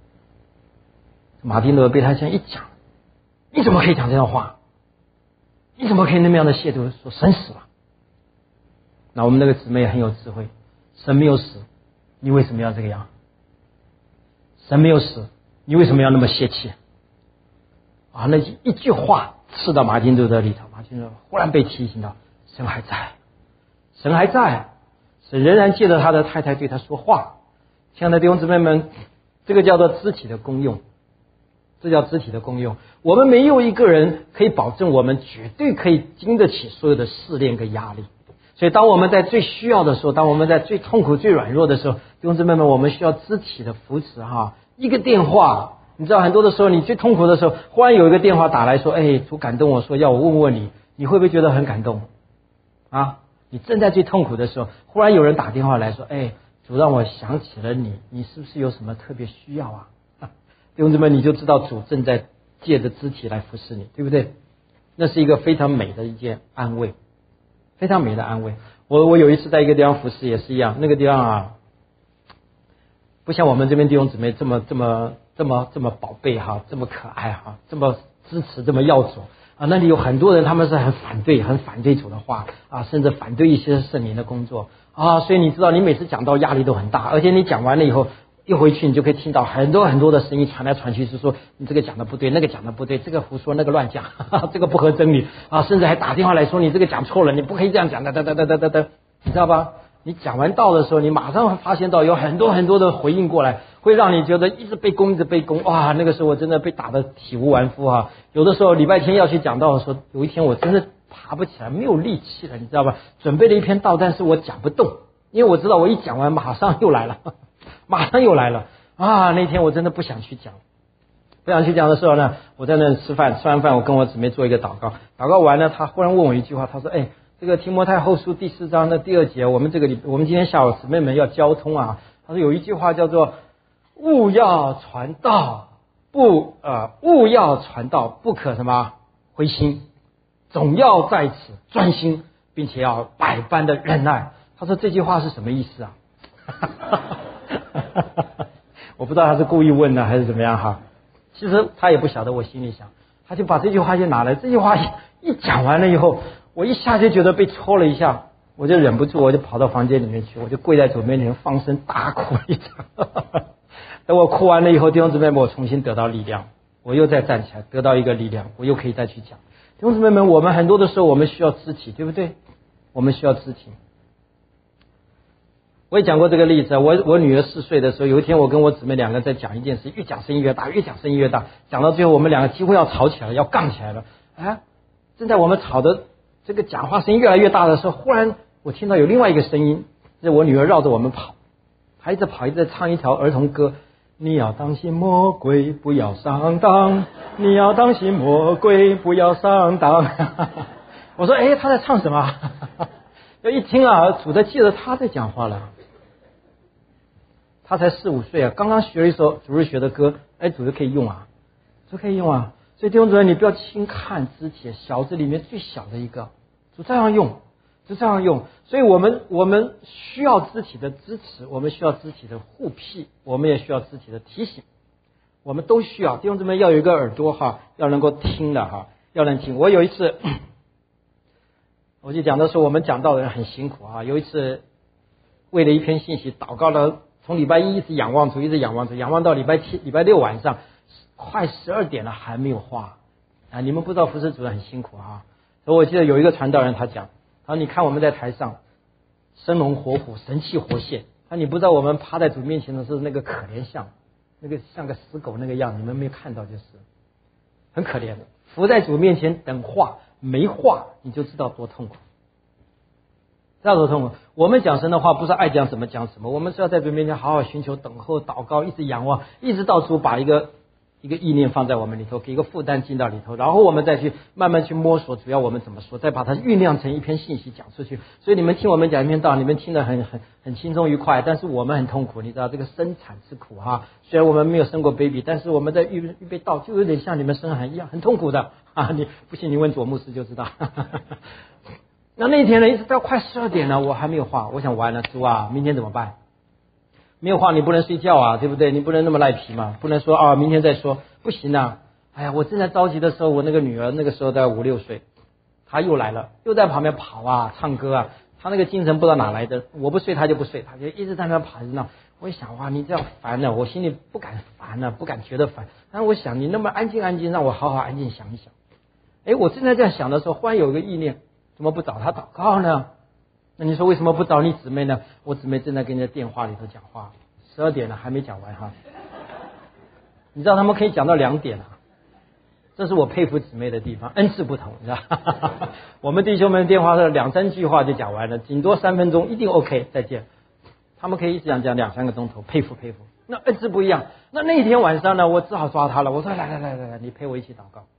马丁路德被他这样一讲，你怎么可以讲这样话？你怎么可以那么样的亵渎，说神死了？那我们那个姊妹很有智慧，神没有死，你为什么要这个样？神没有死，你为什么要那么泄气？那一句话刺到马丁路德里头，马丁路德忽然被提醒到，神还在，神还在，神仍然借着他的太太对他说话。亲爱的弟兄姊妹们，这个叫做肢体的功用，这叫肢体的功用。我们没有一个人可以保证我们绝对可以经得起所有的试炼跟压力，所以当我们在最需要的时候，当我们在最痛苦最软弱的时候，弟兄姊妹们，我们需要肢体的扶持一个电话，你知道很多的时候你最痛苦的时候，忽然有一个电话打来说，主感动我说要我问问你，你会不会觉得很感动你正在最痛苦的时候，忽然有人打电话来说，主让我想起了你，你是不是有什么特别需要弟兄姊妹，你就知道主正在借着肢体来服侍你，对不对？那是一个非常美的一件安慰，非常美的安慰。我有一次在一个地方服侍也是一样，那个地方不像我们这边弟兄姊妹这么宝贝这么可爱这么支持，这么要主那里有很多人他们是很反对主的话甚至反对一些圣灵的工作所以你知道你每次讲到压力都很大，而且你讲完了以后一回去你就可以听到很多很多的声音传来传去，是说你这个讲的不对，那个讲的不对，这个胡说，那个乱讲这个不合真理甚至还打电话来说你这个讲错了，你不可以这样讲的，你知道吧？你讲完道的时候，你马上发现到有很多很多的回应过来，会让你觉得一直被攻哇，那个时候我真的被打得体无完肤有的时候礼拜天要去讲道的时候，有一天我真的爬不起来，没有力气了，你知道吧？准备了一篇道，但是我讲不动，因为我知道我一讲完马上又来了那天我真的不想去讲的时候呢，我在那吃饭，吃完饭我跟我姊妹做一个祷告完了，她忽然问我一句话，她说这个提摩太后书第4章的第2节，我们今天下午姊妹们要交通她说有一句话叫做勿要传道不可什么灰心，总要在此专心，并且要百般的忍耐。她说这句话是什么意思我不知道他是故意问的还是怎么样其实他也不晓得我心里想，他就把这句话就拿来，这句话一讲完了以后，我一下就觉得被戳了一下， 我就忍不住，我就跑到房间里面去，我就跪在主面前放声大哭一场。等我哭完了以后，弟兄姊妹们，我重新得到力量，我又再站起来，得到一个力量，我又可以再去讲。弟兄姊妹们，我们很多的时候我们需要肢体，对不对？我们需要肢体。我也讲过这个例子，我女儿4岁的时候，有一天我跟我姊妹2个在讲一件事，越讲声音越大，越讲声音越大，讲到最后我们2个几乎要吵起来，要杠起来了。正在我们吵的这个讲话声音越来越大的时候，忽然我听到有另外一个声音，是我女儿绕着我们跑，她一直跑，一直在唱一条儿童歌。你要当心魔鬼不要上当，你要当心魔鬼不要上当。我说她在唱什么？要一听啊，主的记得她在讲话了。她才4、5岁啊，刚刚学了一首主日学的歌，主就可以用啊，主可以用啊。所以弟兄姊妹，你不要轻看肢体，小子里面最小的一个，主这样用，就这样用。所以我们需要肢体的支持，我们需要肢体的护庇，我们也需要肢体的提醒，我们都需要。弟兄姊妹要有一个耳朵哈，要能够听的哈，要能听。我有一次，我就讲到说，我们讲道的人很辛苦啊。有一次，为了一篇信息祷告了，从礼拜一一直仰望主，一直仰望主，仰望到礼拜六晚上。快12点了还没有画啊！你们不知道服侍主任很辛苦啊。所以我记得有一个传道人他讲，他说你看我们在台上生龙活虎，神气活现，你不知道我们趴在主面前的是那个可怜相，那个像个死狗那个样，你们没有看到就是很可怜的，伏在主面前等画，没画你就知道多痛苦，知道多痛苦。我们讲神的话不是爱讲什么讲什么，我们是要在主面前好好寻求等候祷告，一直仰望，一直到主把一个意念放在我们里头，给一个负担进到里头，然后我们再去慢慢去摸索，主要我们怎么说，再把它酝酿成一篇信息讲出去。所以你们听我们讲一篇道，你们听得很轻松愉快，但是我们很痛苦，你知道这个生产之苦哈。虽然我们没有生过 baby， 但是我们在预备道就有点像你们生孩一样，很痛苦的啊！你不信你问左牧师就知道。那天呢，一直到快12点了，我还没有画，我想完了，主啊，明天怎么办？没有画你不能睡觉啊，对不对？你不能那么赖皮嘛，不能说明天再说，不行啊！哎呀，我正在着急的时候，我那个女儿那个时候大概5、6岁，她又来了，又在旁边跑啊，唱歌啊，她那个精神不知道哪来的，我不睡她就不睡，她就一直在那跑着闹。我一想，哇，你这样烦呢，我心里不敢烦呢，不敢觉得烦。但是我想，你那么安静安静，让我好好安静想一想。我正在这样想的时候，忽然有个意念，怎么不找她祷告呢？那你说为什么不找你姊妹呢？我姊妹正在跟人家电话里头讲话，12点了还没讲完哈。你知道他们可以讲到2点啊，这是我佩服姊妹的地方，恩赐不同，你知道。我们弟兄们电话是2、3句话就讲完了，顶多3分钟一定 OK， 再见。他们可以一直讲2、3个钟头，佩服佩服。那恩赐不一样。那一天晚上呢，我只好抓他了，我说来，你陪我一起祷告。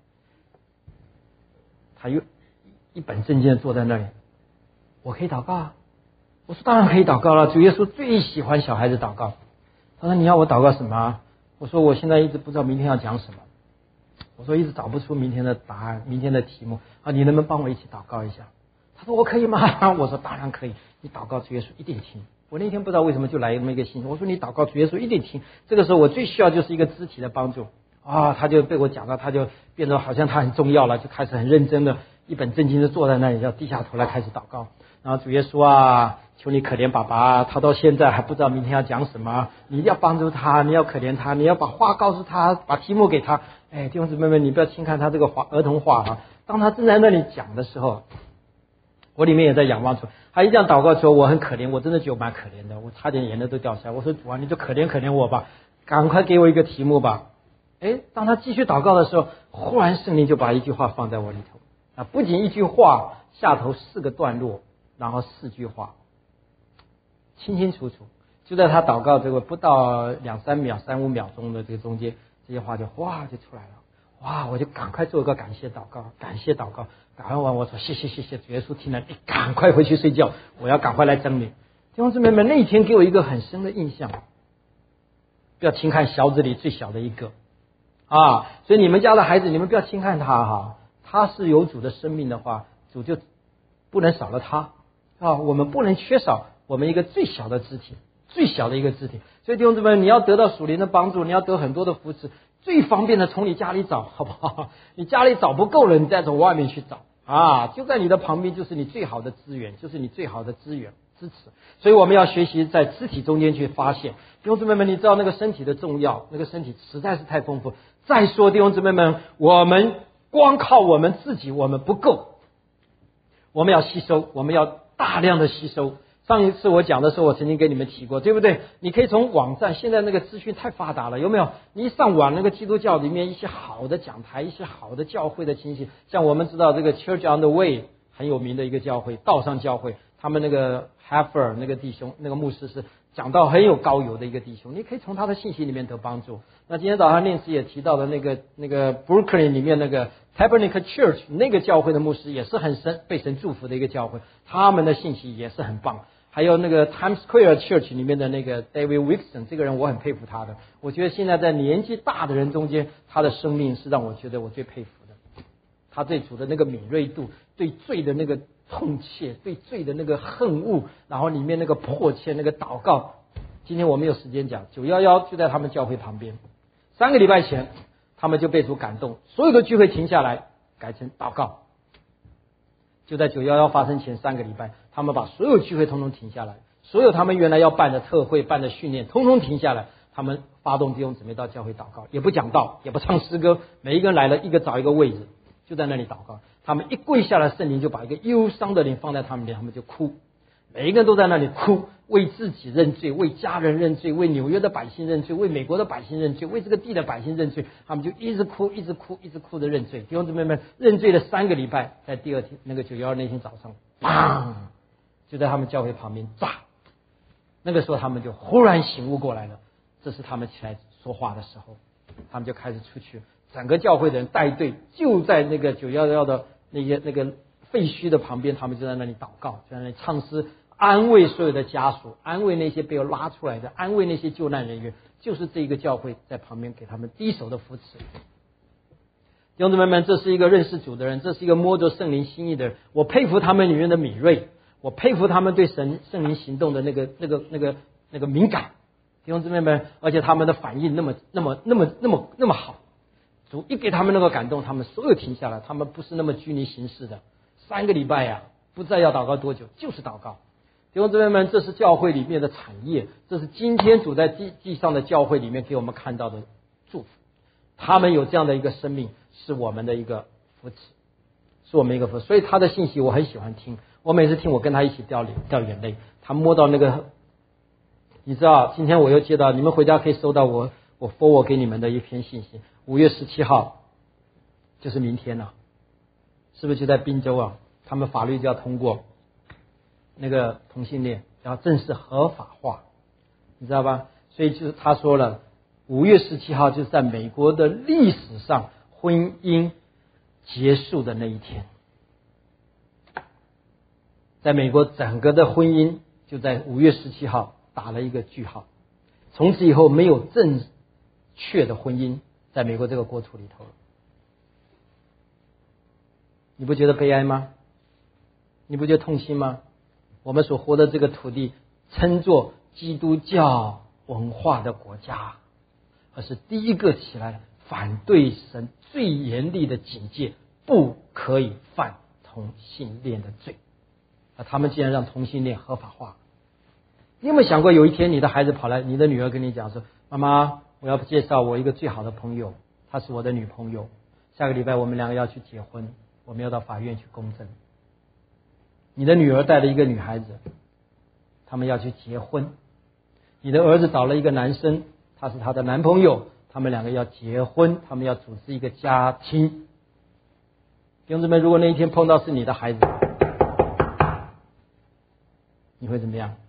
他又一本正经的坐在那里。我可以祷告啊，我说当然可以祷告了。主耶稣最喜欢小孩子祷告。他说你要我祷告什么啊？我说我现在一直不知道明天要讲什么，我说一直找不出明天的答案，明天的题目啊，你能不能帮我一起祷告一下？他说我可以吗？我说当然可以，你祷告主耶稣一定听。我那天不知道为什么就来那么一个信息，我说你祷告主耶稣一定听。这个时候我最需要就是一个肢体的帮助啊，他就被我讲到，他就变得好像他很重要了，就开始很认真的一本正经的坐在那里，要低下头来开始祷告。然后主耶稣啊，求你可怜爸爸，他到现在还不知道明天要讲什么，你要帮助他，你要可怜他，你要把话告诉他，把题目给他。弟兄姊妹们，你不要轻看他这个儿童话啊。当他正在那里讲的时候，我里面也在仰望主。他一这样祷告说我很可怜，我真的觉得蛮可怜的，我差点眼泪都掉下来。我说主啊，你就可怜可怜我吧，赶快给我一个题目吧。当他继续祷告的时候，忽然圣灵就把一句话放在我里头啊，不仅一句话，下头4个段落，然后4句话，清清楚楚，就在他祷告这个不到2、3秒、3、5秒钟的这个中间，这些话就哗就出来了。哇！我就赶快做一个感谢祷告，感谢祷告，赶快完我说谢谢主耶稣听了，你赶快回去睡觉，我要赶快来整理。弟兄姊妹们，那一天给我一个很深的印象，不要轻看小子里最小的一个啊！所以你们家的孩子，你们不要轻看他哈，他是有主的生命的话，主就不能少了他啊！我们不能缺少我们一个最小的肢体，最小的一个肢体。所以弟兄姊妹，你要得到属灵的帮助，你要得很多的扶持，最方便的从你家里找，好不好？你家里找不够了，你再从外面去找。 就在你的旁边，就是你最好的资源，就是你最好的资源支持。所以我们要学习在肢体中间去发现。弟兄姊妹们，你知道那个身体的重要，那个身体实在是太丰富。再说弟兄姊妹们，我们光靠我们自己我们不够，我们要吸收，我们要大量的吸收。上一次我讲的时候，我曾经给你们提过，对不对？你可以从网站，现在那个资讯太发达了，有没有？你一上网，那个基督教里面一些好的讲台，一些好的教会的情形，像我们知道这个 Church on the Way 很有名的一个教会，道上教会，他们那个 Heffer 那个弟兄，那个牧师是讲到很有高油的一个弟兄，你可以从他的信息里面得帮助。那今天早上念师也提到的那个 Brooklyn 里面那个 Tabernacle Church 那个教会的牧师也是很被神祝福的一个教会，他们的信息也是很棒。还有那个 Times Square Church 里面的那个 David Wilson， 这个人我很佩服他的。我觉得现在在年纪大的人中间，他的生命是让我觉得我最佩服的。他对主的那个敏锐度，对罪的那个痛切，对罪的那个恨恶，然后里面那个迫切那个祷告。今天我没有时间讲，911就在他们教会旁边。3个礼拜前，他们就被主感动，所有的聚会停下来，改成祷告。就在911发生前3个礼拜，他们把所有聚会通通停下来，所有他们原来要办的特会、办的训练，通通停下来。他们发动弟兄姊妹到教会祷告，也不讲道，也不唱诗歌，每一个人来了一个找一个位置，就在那里祷告。他们一跪下来，圣灵就把一个忧伤的灵放在他们脸，他们就哭。每一个人都在那里哭，为自己认罪，为家人认罪，为纽约的百姓认罪，为美国的百姓认罪，为这个地的百姓认罪。他们就一直哭，一直哭，一直哭的认罪。弟兄姊妹们，认罪了3个礼拜，在第二天那个911那天早上，砰，就在他们教会旁边炸。那个时候他们就忽然醒悟过来了，这是他们起来说话的时候。他们就开始出去，整个教会的人带队，就在那个911的那个废墟的旁边，他们就在那里祷告，就在那里唱诗，安慰所有的家属，安慰那些被拉出来的，安慰那些救难人员。就是这个教会在旁边给他们第一手的扶持。弟兄姊妹们，这是一个认识主的人，这是一个摸着圣灵心意的人。我佩服他们里面的敏锐，我佩服他们对圣灵行动的那个敏感。弟兄姊妹们，而且他们的反应那么好。主一给他们那个感动，他们所有停下来，他们不是那么拘泥形式的。3个礼拜呀，不知道要祷告多久，就是祷告。弟兄姊妹们，这是教会里面的产业，这是今天主在地上的教会里面给我们看到的祝福。他们有这样的一个生命，是我们的一个扶持，是我们一个扶持。所以他的信息我很喜欢听，我每次听我跟他一起掉眼泪。他摸到那个，你知道，今天我又接到，你们回家可以收到我 forward 给你们的一篇信息。5月17号就是明天了，是不是就在宾州啊？他们法律就要通过，那个同性恋要正式合法化，你知道吧？所以就是他说了，5月17号就是在美国的历史上婚姻结束的那一天，在美国整个的婚姻就在5月17号打了一个句号，从此以后没有正确的婚姻在美国这个国土里头了。你不觉得悲哀吗？你不觉得痛心吗？我们所活的这个土地称作基督教文化的国家，而是第一个起来反对神最严厉的警戒，不可以犯同性恋的罪。他们竟然让同性恋合法化。你有没有想过，有一天你的孩子跑来，你的女儿跟你讲说，妈妈，我要介绍我一个最好的朋友，她是我的女朋友，下个礼拜我们2个要去结婚，我们要到法院去公证。你的女儿带了一个女孩子，他们要去结婚。你的儿子找了一个男生，他是他的男朋友，他们2个要结婚，他们要组织一个家庭。弟兄姊妹，如果那一天碰到是你的孩子，你会怎么样？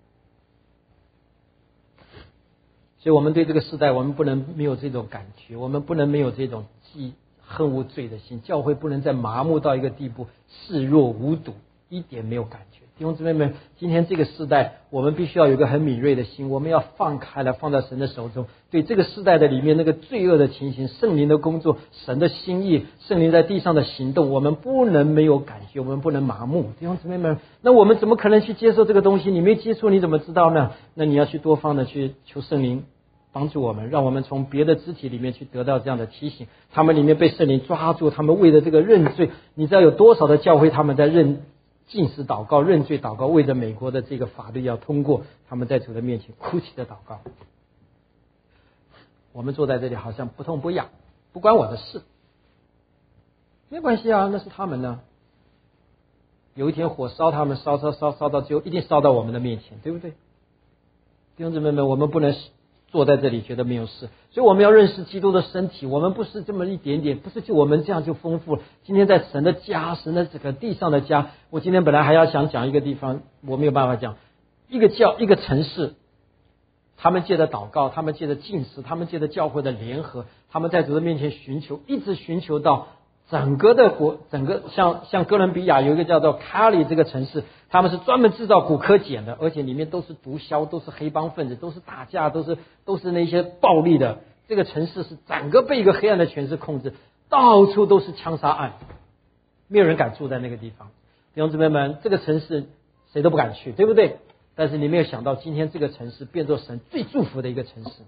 所以我们对这个时代，我们不能没有这种感觉，我们不能没有这种既恨恶罪的心。教会不能再麻木到一个地步，视若无睹，一点没有感觉。弟兄姊妹们，今天这个时代，我们必须要有一个很敏锐的心，我们要放开来，放在神的手中。对这个时代的里面那个罪恶的情形，圣灵的工作，神的心意，圣灵在地上的行动，我们不能没有感觉，我们不能麻木。弟兄姊妹们，那我们怎么可能去接受这个东西？你没接触，你怎么知道呢？那你要去多方的去求圣灵帮助我们，让我们从别的肢体里面去得到这样的提醒。他们里面被圣灵抓住，他们为了这个认罪，你知道有多少的教会他们在禁食祷告、认罪祷告，为着美国的这个法律要通过，他们在主的面前哭泣的祷告。我们坐在这里好像不痛不痒，不关我的事，没关系啊，那是他们呢。有一天火烧他们，烧到最后一定烧到我们的面前，对不对？弟兄姊妹们，我们不能坐在这里觉得没有事，所以我们要认识基督的身体。我们不是这么一点点，不是就我们这样就丰富了。今天在神的家，神的这个地上的家，我今天本来还要想讲一个地方，我没有办法讲。一个城市，他们借着祷告，他们借着禁食，他们借着教会的联合，他们在主的面前寻求，一直寻求到整个像哥伦比亚有一个叫做卡里这个城市，他们是专门制造古柯碱的，而且里面都是毒枭，都是黑帮分子，都是打架，都是那些暴力的。这个城市是整个被一个黑暗的权势控制，到处都是枪杀案，没有人敢住在那个地方。弟兄姊妹们，这个城市谁都不敢去，对不对？但是你没有想到，今天这个城市变作神最祝福的一个城市。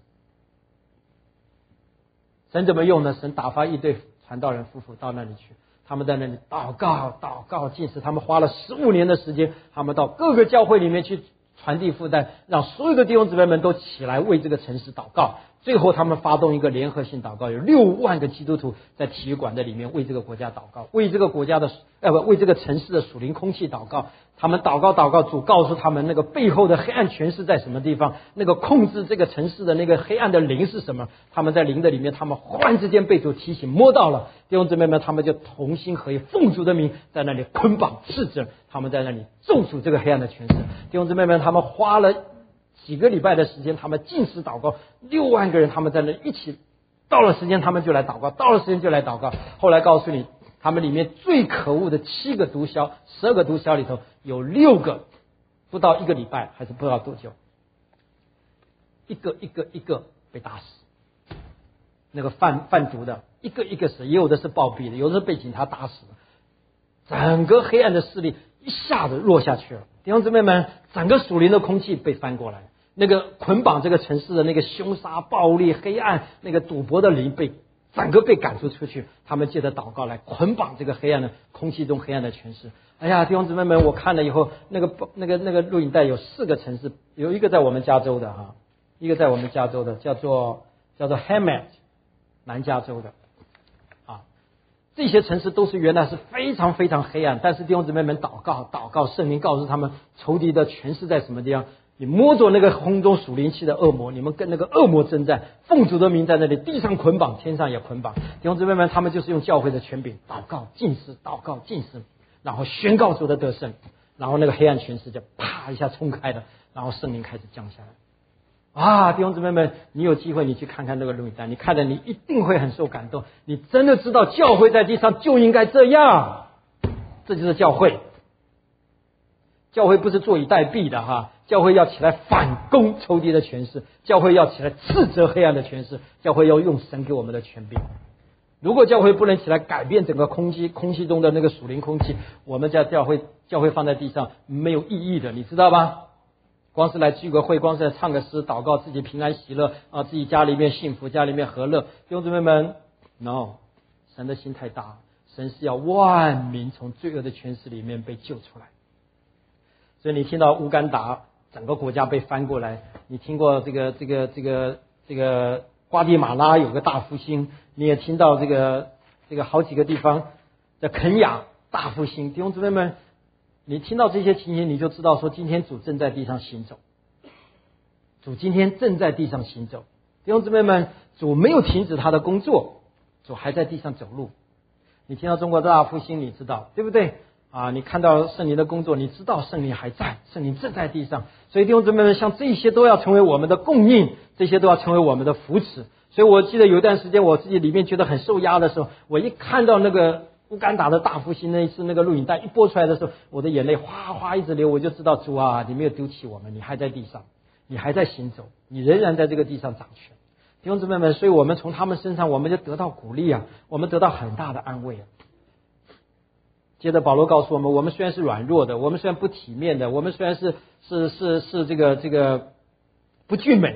神怎么用呢？神打发一对传道人夫妇到那里去，他们在那里祷告禁食，他们花了15年的时间，他们到各个教会里面去传递负担，让所有的弟兄姊妹们都起来为这个城市祷告。最后他们发动一个联合性祷告，有6万个基督徒在体育馆的里面为这个国家祷告，为这个国家的为这个城市的属灵空气祷告。他们祷告，主告诉他们那个背后的黑暗权势在什么地方，那个控制这个城市的那个黑暗的灵是什么。他们在灵的里面，他们忽然之间被主提醒摸到了，弟兄姊妹们，他们就同心合意，奉主的名在那里捆绑斥责，他们在那里咒诅这个黑暗的权势。弟兄姊妹们，他们花了几个礼拜的时间，他们禁食祷告，6万个人他们在那一起，到了时间他们就来祷告，到了时间就来祷告。后来告诉你，他们里面最可恶的7个毒枭，12个毒枭里头有6个不到1个礼拜，还是不知道多久，一个被打死。那个贩毒的一个死，也有的是暴毙的，有的是被警察打死的。整个黑暗的势力一下子落下去了。弟兄姊妹们，整个属灵的空气被翻过来，那个捆绑这个城市的那个凶杀、暴力、黑暗、那个赌博的灵整个被赶出去。他们借着祷告来捆绑这个黑暗的空气中黑暗的权势。哎呀，弟兄姊妹们，我看了以后，那个录影带有4个城市，有一个在我们加州的哈，一个在我们加州的叫做 Hammett， 南加州的。这些城市都是原来是非常非常黑暗，但是弟兄姊妹们祷告，圣灵告诉他们仇敌的权势在什么地方。你摸着那个空中属灵气的恶魔，你们跟那个恶魔征战，奉主的名在那里，地上捆绑，天上也捆绑。弟兄姊妹们，他们就是用教会的权柄祷告禁食，然后宣告主的得胜，然后那个黑暗权势就啪一下冲开了，然后圣灵开始降下来。弟兄姊妹们，你有机会你去看看这个录影带，你看了你一定会很受感动。你真的知道教会在地上就应该这样，这就是教会。教会不是坐以待毙的哈，教会要起来反攻仇敌的权势，教会要起来斥责黑暗的权势，教会要用神给我们的权柄。如果教会不能起来改变整个空气中的那个属灵空气，我们在教会放在地上没有意义的，你知道吧？光是来聚个会，光是来唱个诗，祷告自己平安喜乐啊，自己家里面幸福，家里面和乐。弟兄姊妹们 ，no， 神的心太大，神是要万民从罪恶的权势里面被救出来。所以你听到乌干达整个国家被翻过来，你听过这个瓜地马拉有个大复兴，你也听到这个好几个地方的肯亚大复兴。弟兄姊妹们，你听到这些情形，你就知道说，今天主正在地上行走。主今天正在地上行走，弟兄姊妹们，主没有停止他的工作，主还在地上走路。你听到中国的大复兴，你知道对不对？你看到圣灵的工作，你知道圣灵还在，圣灵正在地上。所以弟兄姊妹们，像这些都要成为我们的供应，这些都要成为我们的扶持。所以我记得有一段时间，我自己里面觉得很受压的时候，我一看到那个乌干达的大复兴，那一次那个录影带一播出来的时候，我的眼泪哗哗一直流，我就知道主啊，你没有丢弃我们，你还在地上，你还在行走，你仍然在这个地上掌权。弟兄姊妹们，所以我们从他们身上我们就得到鼓励啊，我们得到很大的安慰啊。接着保罗告诉我们，我们虽然是软弱的，我们虽然不体面的，我们虽然是这个不俊美的，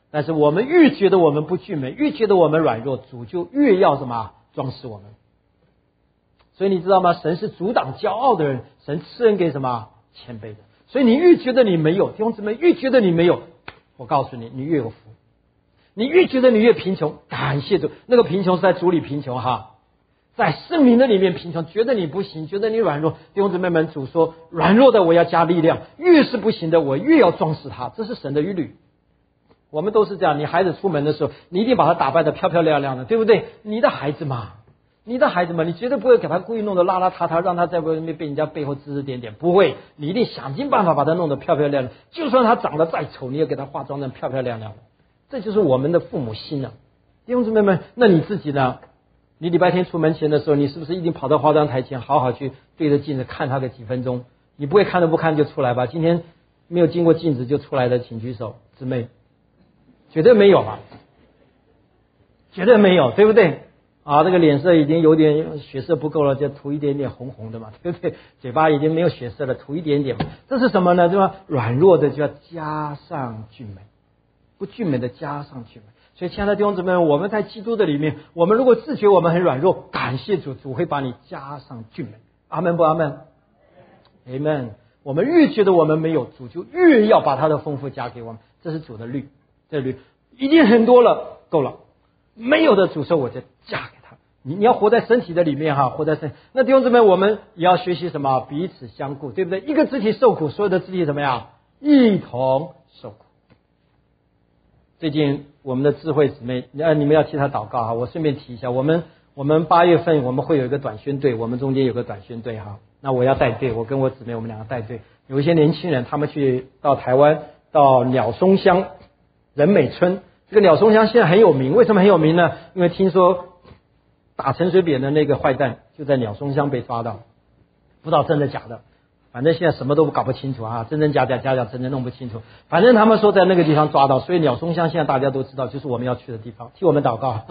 但是我们越觉得我们不俊美，越觉得我们软弱，主就越要什么装饰我们。所以你知道吗？神是阻挡骄傲的人，神赐恩给什么谦卑的。所以你越觉得你没有，弟兄姊妹越觉得你没有，我告诉你，你越有福。你越觉得你越贫穷，感谢主，那个贫穷是在主里贫穷哈，在圣灵的里面贫穷，觉得你不行，觉得你软弱。弟兄姊妹们，主说软弱的我要加力量，越是不行的我越要装饰他，这是神的律律。我们都是这样，你孩子出门的时候，你一定把他打扮得漂漂亮亮的，对不对？你的孩子嘛，你绝对不会给他故意弄得邋邋遢遢，让他在外面被人家背后指指点点，不会，你一定想尽办法把他弄得漂漂亮亮。就算他长得再丑，你也给他化妆得漂漂亮亮的。这就是我们的父母心啊，弟兄姊妹们。那你自己呢？你礼拜天出门前的时候，你是不是一定跑到化妆台前，好好去对着镜子看他个几分钟？你不会看都不看就出来吧？今天没有经过镜子就出来的，请举手，姊妹，绝对没有吧？绝对没有，对不对？啊，这个脸色已经有点血色不够了，就涂一点点红红的嘛，对不对？嘴巴已经没有血色了，涂一点点嘛。这是什么呢？对吧？软弱的就要加上俊美，不俊美的加上俊美。所以亲爱的弟兄姊妹，我们在基督的里面，我们如果自觉我们很软弱，感谢主，主会把你加上俊美。阿们不阿们 ？Amen。我们越觉得我们没有，主就越要把他的丰富加给我们，这是主的律。这律已经很多了，够了。没有的主说我就嫁给他。你要活在身体的里面哈，活在身。那弟兄姊妹，我们也要学习什么？彼此相顾，对不对？一个肢体受苦，所有的肢体怎么样？一同受苦。最近我们的智慧姊妹，你们要替他祷告哈。我顺便提一下，我们8月份我们会有一个短宣队，我们中间有个短宣队哈。那我要带队，我跟我姊妹我们两个带队。有一些年轻人，他们去到台湾，到鸟松乡仁美村。这个鸟松乡现在很有名，为什么很有名呢？因为听说打陈水扁的那个坏蛋就在鸟松乡被抓到，不知道真的假的。反正现在什么都搞不清楚啊，真真假假，假假真真弄不清楚。反正他们说在那个地方抓到，所以鸟松乡现在大家都知道，就是我们要去的地方，替我们祷告。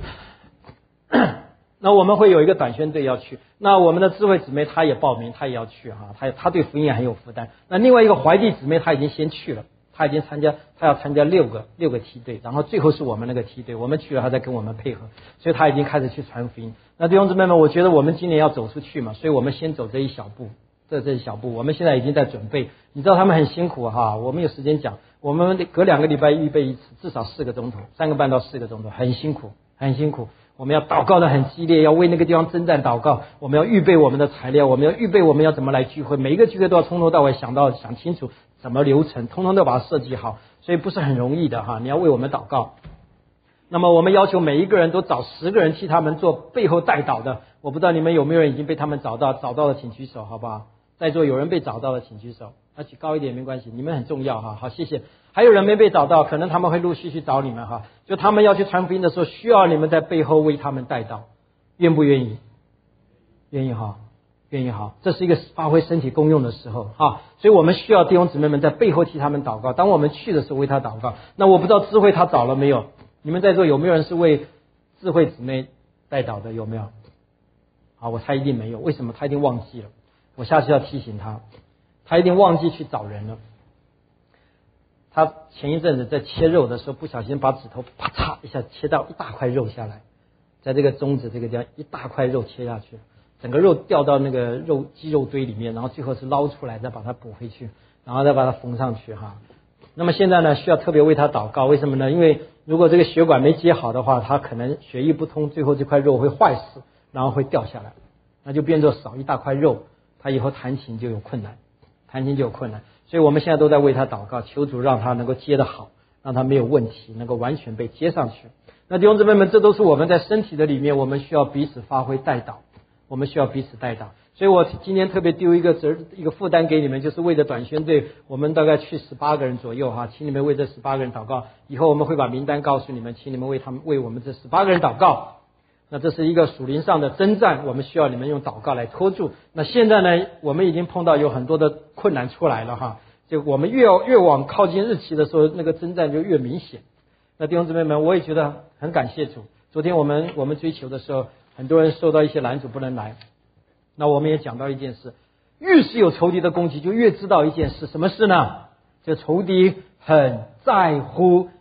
那我们会有一个短宣队要去，那我们的智慧姊妹她也报名，她也要去哈，她对福音也很有负担。那另外一个怀弟姊妹她已经先去了，她已经她要参加六个梯队，然后最后是我们那个梯队，我们去了她再跟我们配合，所以她已经开始去传福音。那弟兄姊妹们，我觉得我们今年要走出去嘛，所以我们先走这一小步。这一小步，我们现在已经在准备。你知道他们很辛苦哈，我们有时间讲，我们隔2个礼拜预备一次，至少4个钟头，3个半到4个钟头，很辛苦，很辛苦。我们要祷告的很激烈，要为那个地方征战祷告。我们要预备我们的材料，我们要预备我们要怎么来聚会，每一个聚会都要从头到尾想清楚怎么流程，通通都把它设计好，所以不是很容易的哈。你要为我们祷告。那么我们要求每一个人都找10个人替他们做背后代祷的。我不知道你们有没有人已经被他们找到了，请举手好不好？在座有人被找到了，请举手。举高一点没关系，你们很重要哈。好，谢谢。还有人没被找到，可能他们会陆续去找你们哈。就他们要去传福音的时候，需要你们在背后为他们代祷，愿不愿意？愿意哈，愿意哈。这是一个发挥身体功用的时候哈，所以我们需要弟兄姊妹们在背后替他们祷告。当我们去的时候为他祷告。那我不知道智慧他找了没有？你们在座有没有人是为智慧姊妹代祷的？有没有？好，我猜一定没有。为什么？他一定忘记了。我下次要提醒他一定忘记去找人了。他前一阵子在切肉的时候，不小心把指头啪嚓一下切到一大块肉下来，在这个中指这个地方一大块肉切下去，整个肉掉到那个肌肉堆里面，然后最后是捞出来再把它补回去，然后再把它缝上去哈。那么现在呢，需要特别为他祷告，为什么呢？因为如果这个血管没接好的话，他可能血液不通，最后这块肉会坏死，然后会掉下来，那就变作少一大块肉。他以后弹琴就有困难，所以我们现在都在为他祷告，求主让他能够接得好，让他没有问题，能够完全被接上去。那弟兄姊妹们，这都是我们在身体的里面，我们需要彼此发挥代祷，我们需要彼此代祷。所以我今天特别丢一个负担给你们，就是为了短宣队，我们大概去18个人左右哈，请你们为这18个人祷告。以后我们会把名单告诉你们，请你们为我们这18个人祷告。那这是一个属灵上的征战，我们需要你们用祷告来拖住。那现在呢，我们已经碰到有很多的困难出来了哈，就我们越往靠近日期的时候，那个征战就越明显。那弟兄姊妹们，我也觉得很感谢主。昨天我们追求的时候，很多人受到一些拦阻不能来。那我们也讲到一件事，越是有仇敌的攻击，就越知道一件事，什么事呢？这仇敌很在乎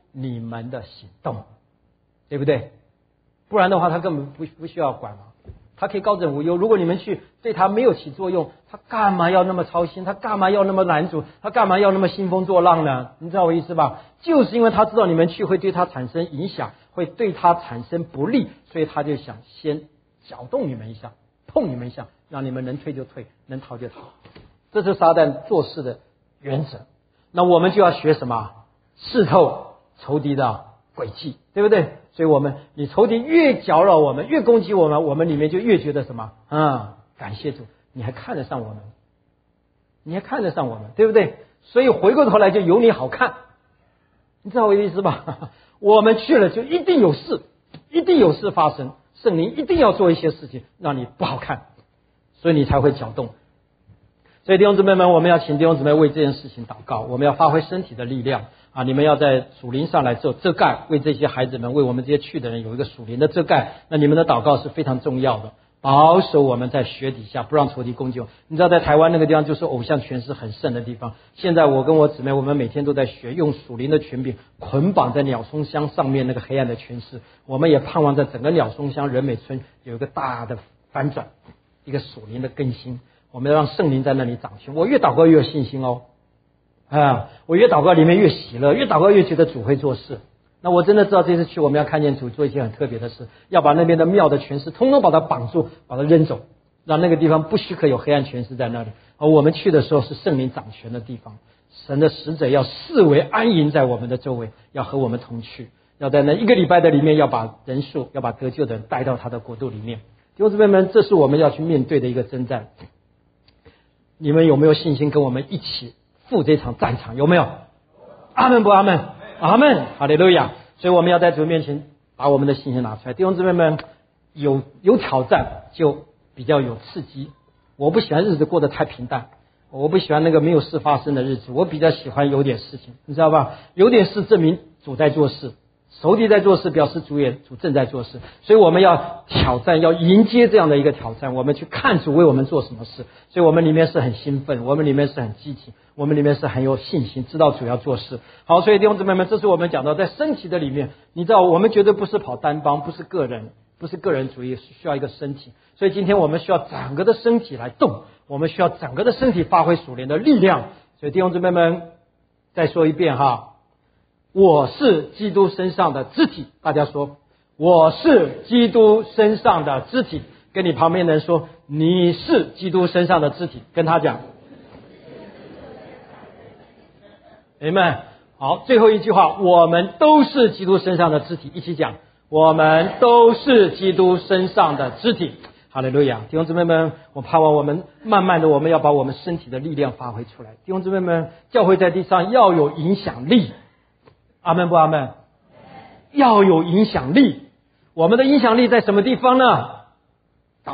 你们的行动，对不对？不然的话，他根本不需要管嘛，他可以高枕无忧。如果你们去对他没有起作用，他干嘛要那么操心？他干嘛要那么拦阻？他干嘛要那么兴风作浪呢？你知道我意思吧？就是因为他知道你们去会对他产生影响，会对他产生不利，所以他就想先搅动你们一下，碰你们一下，让你们能退就退，能逃就逃。这是撒旦做事的原则。那我们就要学什么？视透仇敌的诡计，对不对？所以你仇敌越搅扰我们，越攻击我们，我们里面就越觉得什么？感谢主，你还看得上我们，你还看得上我们，对不对？所以回过头来就有你好看，你知道我的意思吧？我们去了就一定有事，一定有事发生，圣灵一定要做一些事情让你不好看，所以你才会搅动。所以弟兄姊妹们，我们要请弟兄姊妹为这件事情祷告，我们要发挥身体的力量啊！你们要在属灵上来做遮盖，为这些孩子们，为我们这些去的人有一个属灵的遮盖。那你们的祷告是非常重要的，保守我们在血底下，不让仇敌攻击我。你知道在台湾那个地方就是偶像权势很盛的地方，现在我跟我姊妹，我们每天都在学用属灵的权柄捆绑在鸟松乡上面那个黑暗的权势。我们也盼望在整个鸟松乡仁美村有一个大的反转，一个属灵的更新。我们要让圣灵在那里掌权。我越祷告越有信心哦，我越祷告里面越喜乐，越祷告越觉得主会做事。那我真的知道这次去我们要看见主做一件很特别的事，要把那边的庙的权势通通把它绑住，把它扔走，让那个地方不许可有黑暗权势在那里。而我们去的时候是圣灵掌权的地方，神的使者要视为安营在我们的周围，要和我们同去，要在那1个礼拜的里面要把人数，要把得救的人带到他的国度里面。弟兄姊妹们，这是我们要去面对的一个征战。你们有没有信心跟我们一起赴这场战场？有没有？阿们不阿们？阿们，哈利路亚！所以我们要在主面前把我们的信心拿出来。弟兄姊妹们，有挑战就比较有刺激。我不喜欢日子过得太平淡，我不喜欢那个没有事发生的日子，我比较喜欢有点事情，你知道吧？有点事证明主在做事，仇敌在做事，表示主正在做事。所以我们要挑战，要迎接这样的一个挑战，我们去看主为我们做什么事。所以我们里面是很兴奋，我们里面是很积极，我们里面是很有信心，知道主要做事。好，所以弟兄姊妹们，这是我们讲到在身体的里面，你知道我们绝对不是跑单帮，不是个人主义，是需要一个身体。所以今天我们需要整个的身体来动，我们需要整个的身体发挥属灵的力量。所以弟兄姊妹们，再说一遍哈，我是基督身上的肢体。大家说，我是基督身上的肢体。跟你旁边的人说，你是基督身上的肢体，跟他讲。Amen。好，最后一句话，我们都是基督身上的肢体，一起讲，我们都是基督身上的肢体。哈利路亚！弟兄姊妹们，我盼望我们慢慢的，我们要把我们身体的力量发挥出来。弟兄姊妹们，教会在地上要有影响力。阿们不阿们？要有影响力。我们的影响力在什么地方呢？祷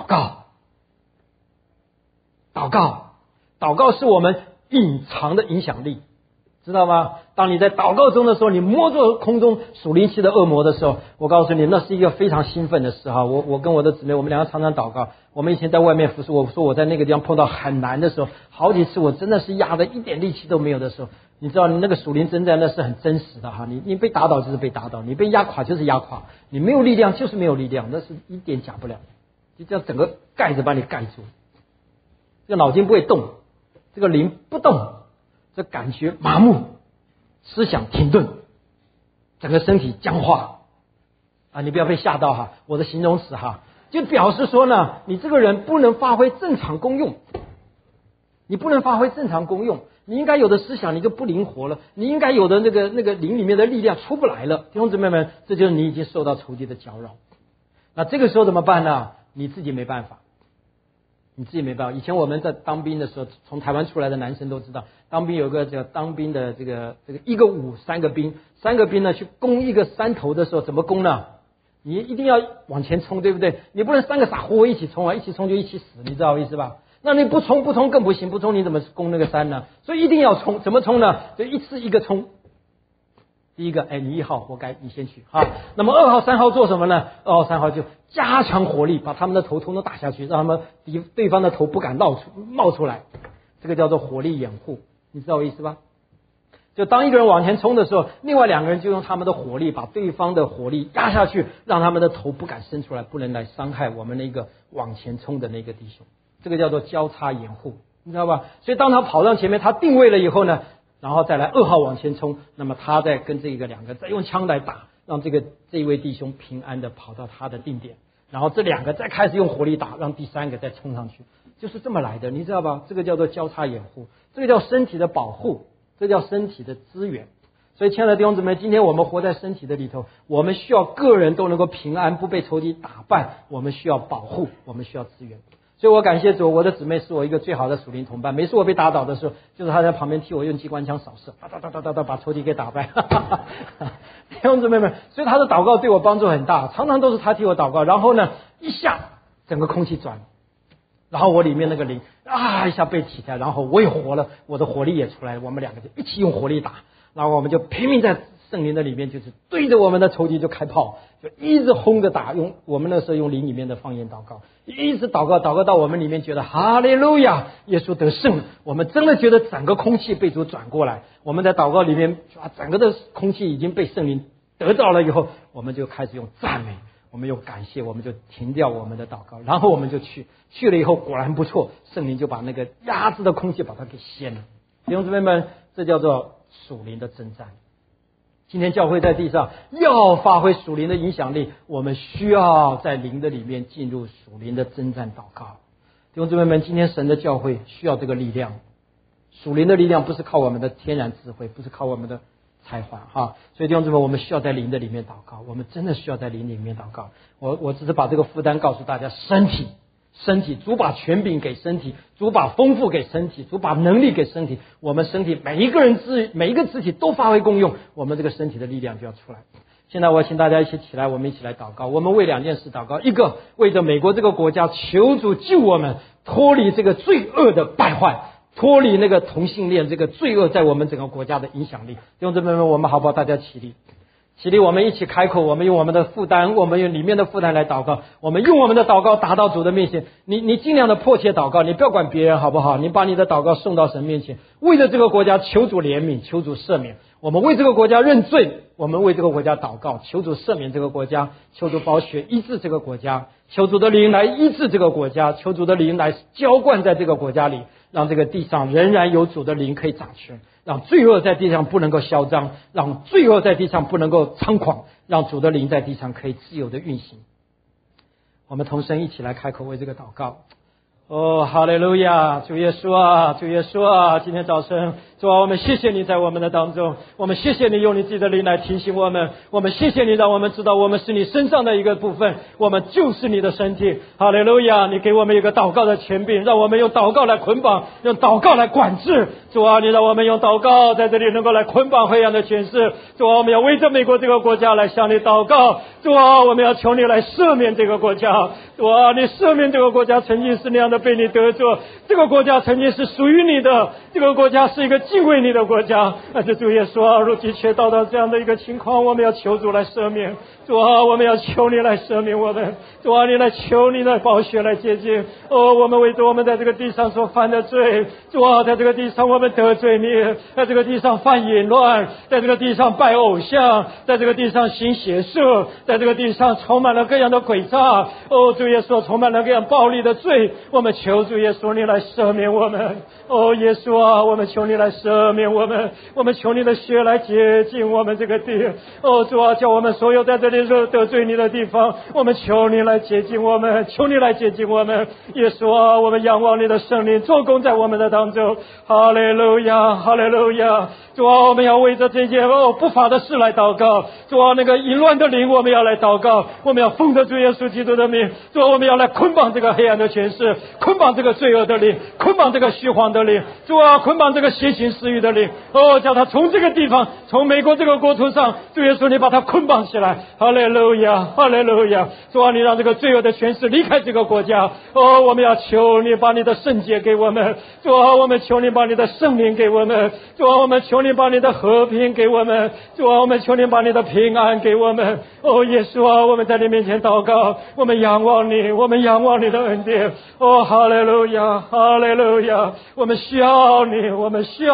告是我们隐藏的影响力，知道吗？当你在祷告中的时候，你摸着空中属灵气的恶魔的时候，我告诉你，那是一个非常兴奋的事哈。我跟我的姊妹，我们两个常常祷告。我们以前在外面服侍，我说我在那个地方碰到很难的时候，好几次我真的是压得一点力气都没有的时候，你知道你那个属灵征战那是很真实的哈。你被打倒就是被打倒，你被压垮就是压垮，你没有力量就是没有力量，那是一点假不了。就这样整个盖子把你盖住，这个脑筋不会动，这个灵不动，这感觉麻木，思想停顿，整个身体僵化啊！你不要被吓到哈，我的形容词哈，就表示说呢，你这个人不能发挥正常功用，你不能发挥正常功用，你应该有的思想你就不灵活了，你应该有的那个灵里面的力量出不来了。弟兄姊妹们，这就是你已经受到仇敌的搅扰。那这个时候怎么办呢？你自己没办法。以前我们在当兵的时候，从台湾出来的男生都知道，当兵有个叫当兵的这个1个伍3个兵，3个兵呢去攻一个山头的时候，怎么攻呢？你一定要往前冲，对不对？你不能3个傻乎乎一起冲啊，一起冲就一起死，你知道我意思吧？那你不冲更不行，不冲你怎么攻那个山呢？所以一定要冲，怎么冲呢？就一次一个冲。第一个，你1号活该，你先去哈。那么2号、3号做什么呢？2号、3号就加强火力，把他们的头通通打下去，让他们对方的头不敢冒出来，这个叫做火力掩护，你知道我意思吧？ 就当一个人往前冲的时候，另外两个人就用他们的火力把对方的火力压下去，让他们的头不敢伸出来，不能来伤害我们那个往前冲的那个弟兄。这个叫做交叉掩护，你知道吧？所以当他跑上前面，他定位了以后呢，然后再来2号往前冲，那么他再跟这个两个再用枪来打，让这一位弟兄平安的跑到他的定点，然后这两个再开始用火力打，让第三个再冲上去，就是这么来的，你知道吧？这个叫做交叉掩护，这个叫身体的保护，这叫身体的资源。所以亲爱的弟兄姊妹，今天我们活在身体的里头，我们需要个人都能够平安，不被仇敌打败，我们需要保护，我们需要资源。所以我感谢主，我的姊妹是我一个最好的属灵同伴。每次我被打倒的时候，就是她在旁边替我用机关枪扫射，哒哒哒哒哒哒，把仇敌给打败。弟兄姊妹们，所以她的祷告对我帮助很大，常常都是她替我祷告，然后呢，一下整个空气转，然后我里面那个灵一下被起来，然后我也活了，我的火力也出来了，我们两个就一起用火力打，然后我们就拼命在圣灵的里面，就是对着我们的仇敌就开炮，就一直轰着打，我们那时候用灵里面的方言祷告，一直祷告到我们里面觉得哈利路亚，耶稣得胜，我们真的觉得整个空气被主转过来，我们在祷告里面整个的空气已经被圣灵得到了以后，我们就开始用赞美，我们用感谢，我们就停掉我们的祷告，然后我们就去了以后，果然不错，圣灵就把那个压制的空气把它给掀了。弟兄姊妹们，这叫做属灵的征战。今天教会在地上要发挥属灵的影响力，我们需要在灵的里面进入属灵的征战祷告。弟兄姊妹们，今天神的教会需要这个力量，属灵的力量不是靠我们的天然智慧，不是靠我们的才华哈，所以弟兄姊妹，我们需要在灵的里面祷告，我们真的需要在灵里面祷告。我只是把这个负担告诉大家，身体，主把权柄给身体，主把丰富给身体，主把能力给身体，我们身体每一个肢体都发挥功用，我们这个身体的力量就要出来。现在我请大家一起起来，我们一起来祷告。我们为2件事祷告，一个为着美国这个国家，求主救我们脱离这个罪恶的败坏，脱离那个同性恋这个罪恶在我们整个国家的影响力。弟兄姊妹们，我们好不好？大家起立，我们一起开口，我们用我们的负担，我们用里面的负担来祷告，我们用我们的祷告达到主的面前。你尽量的迫切祷告，你不要管别人好不好？你把你的祷告送到神面前，为了这个国家求主怜悯，求主赦免。我们为这个国家认罪，我们为这个国家祷告，求主赦免这个国家，求主宝血医治这个国家，求主的灵来医治这个国家，求主的灵来浇灌在这个国家里，让这个地上仍然有主的灵可以掌权，让罪恶在地上不能够嚣张，让罪恶在地上不能够猖狂，让主的灵在地上可以自由的运行。我们同声一起来开口为这个祷告。哈利路亚，主耶稣啊，主耶稣啊，今天早晨主啊，我们谢谢你在我们的当中，我们谢谢你用你自己的灵来提醒我们，我们谢谢你让我们知道我们是你身上的一个部分，我们就是你的身体。哈利路亚，你给我们一个祷告的权柄，让我们用祷告来捆绑，用祷告来管制。主啊，你让我们用祷告在这里能够来捆绑黑暗的权势。主啊，我们要为着美国这个国家来向你祷告。主啊，我们要求你来赦免这个国家。主啊，你赦免这个国家曾经是那样的被你得罪，这个国家曾经是属于你的，这个国家是一个敬畏你的国家。但是主耶稣啊，如今却到这样的一个情况，我们要求主来赦免。主啊，我们要求你来赦免我们。主啊，你来求你的宝血来洁净。我们为着我们在这个地上所犯的罪，主啊，在这个地上我们得罪你，在这个地上犯淫乱，在这个地上拜偶像，在这个地上行邪术，在这个地上充满了各样的诡诈。主耶稣，充满了各样暴力的罪，我们求主耶稣你来赦免我们。耶稣啊，我们求你来赦免我们，我们求你的血来洁净我们这个地。主啊，叫我们所有在这里得罪你的地方，我们求你来洁净我们，求你来洁净我们。耶稣啊，我们仰望你的圣灵做工在我们的当中。哈利路亚，哈利路亚。主啊，我们要为着这件不法的事来祷告。主啊，那个淫乱的灵我们要来祷告，我们要奉着主耶稣基督的名。主啊，我们要来捆绑这个黑暗的权势，捆绑这个罪恶的灵，捆绑这个虚谎的灵。主啊，捆绑这个邪情私欲的灵。叫他从这个地方，从美国这个国土上，主耶稣你把他捆绑起来。哈利路亚，哈利路亚。主啊，你让这个罪恶的权势离开这个国家。我们要求你把你的圣洁给我们。主啊，我们求你把你的圣灵给我们。主啊，我们求你把你的和平给我们。主啊，我们求你把你的平安给我们。耶稣啊，我们在你面前祷告，我们仰望你，我们仰望你的恩典。哈利路亚，哈利路亚。我们需要你，我们需要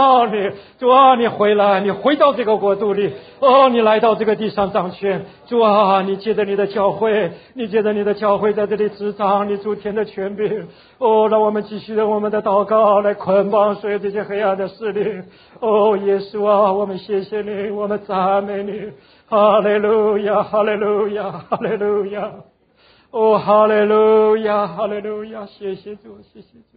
要你，主啊，你回来，你回到这个国度里，你来到这个地上掌权，主啊，你借着你的教会，你借着你的教会在这里执掌你诸天的权柄，让我们继续用我们的祷告来捆绑所有这些黑暗的势力。耶稣啊，我们谢谢你，我们赞美你，哈利路亚，哈利路亚，哈利路亚，哈利路亚，哈利路亚，谢谢主，谢谢主。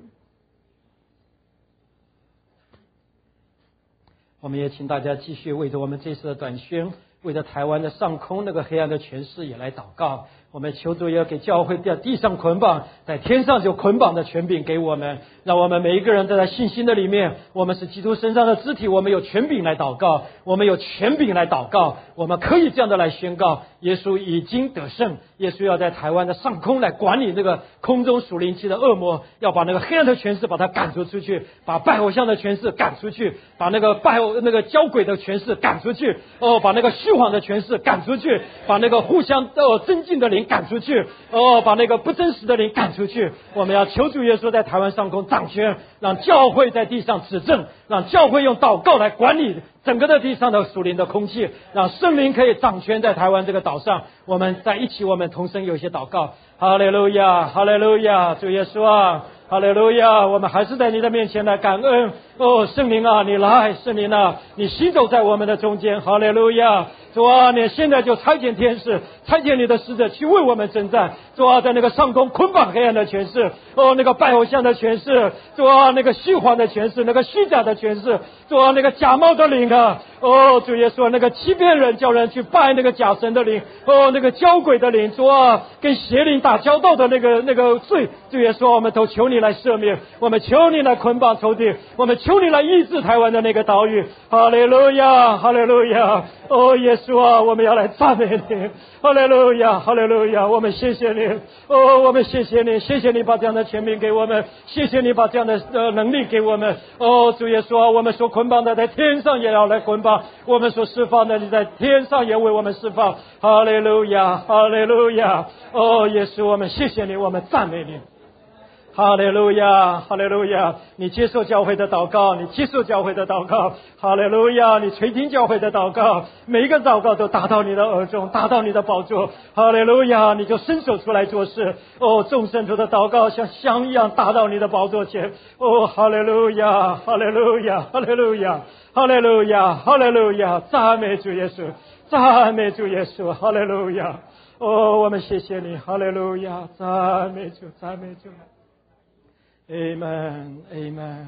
我们也请大家继续为着我们这次的短宣，为着台湾的上空那个黑暗的权势也来祷告。我们求主也要给教会在地上捆绑，在天上就捆绑的权柄给我们，让我们每一个人都在信心的里面，我们是基督身上的肢体，我们有权柄来祷告，我们有权柄来祷告，我们可以这样的来宣告，耶稣已经得胜，耶稣要在台湾的上空来管理那个空中属灵气的恶魔，要把那个黑暗的权势把它赶出去，把拜偶像的权势赶出去，把那个交鬼的权势赶出去，把那个虚谎的权势赶出去，把那个互相增进的灵赶出去，把那个不真实的灵赶出去。我们要求主耶稣在台湾上空掌权，让教会在地上指正，让教会用祷告来管理整个的地上的属灵的空气，让圣灵可以掌权在台湾这个岛上。我们在一起，我们同声有一些祷告。哈利路亚，哈利路亚，主耶稣啊，哈利路亚，我们还是在你的面前来感恩。圣灵啊，你来，圣灵啊，你行走在我们的中间。哈利路亚，主啊，你现在就差遣天使，差遣你的使者去为我们征战。主啊，在那个上空捆绑黑暗的权势，那个拜偶像的权势，主啊，那个虚谎的权势，那个虚假的权势，主啊，那个假冒的灵啊，主耶稣，那个欺骗人叫人去拜那个假神的灵，那个交鬼的灵，主啊，跟邪灵打交道的那个罪，主耶稣，我们都求你来赦免，我们求你来捆绑仇敌，我们求你来医治台湾的那个岛屿。哈利路亚，哈利路亚，耶稣啊，我们要来赞美你。哈利路亚，哈利路亚，我们谢谢你，我们谢谢你，谢谢你把这样的权柄给我们，谢谢你把这样的能力给我们。主耶稣啊，我们所捆绑的在天上也要来捆绑，我们所释放的你在天上也为我们释放。哈利路亚，哈利路亚，耶稣，我们谢谢你，我们赞美你。哈利路亚，哈利路亚，你接受教会的祷告，你接受教会的祷告。哈利路亚，你垂听教会的祷告，每一个祷告都达到你的耳中，达到你的宝座。哈利路亚，你就伸手出来做事。众圣徒的祷告像香一样达到你的宝座前。哈利路亚，哈利路亚，哈利路亚，哈利路亚，哈利路亚，赞美主耶稣，赞美主耶稣，哈利路亚。我们谢谢你，哈利路亚，赞美主，赞美主。Amen, Amen,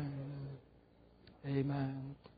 Amen。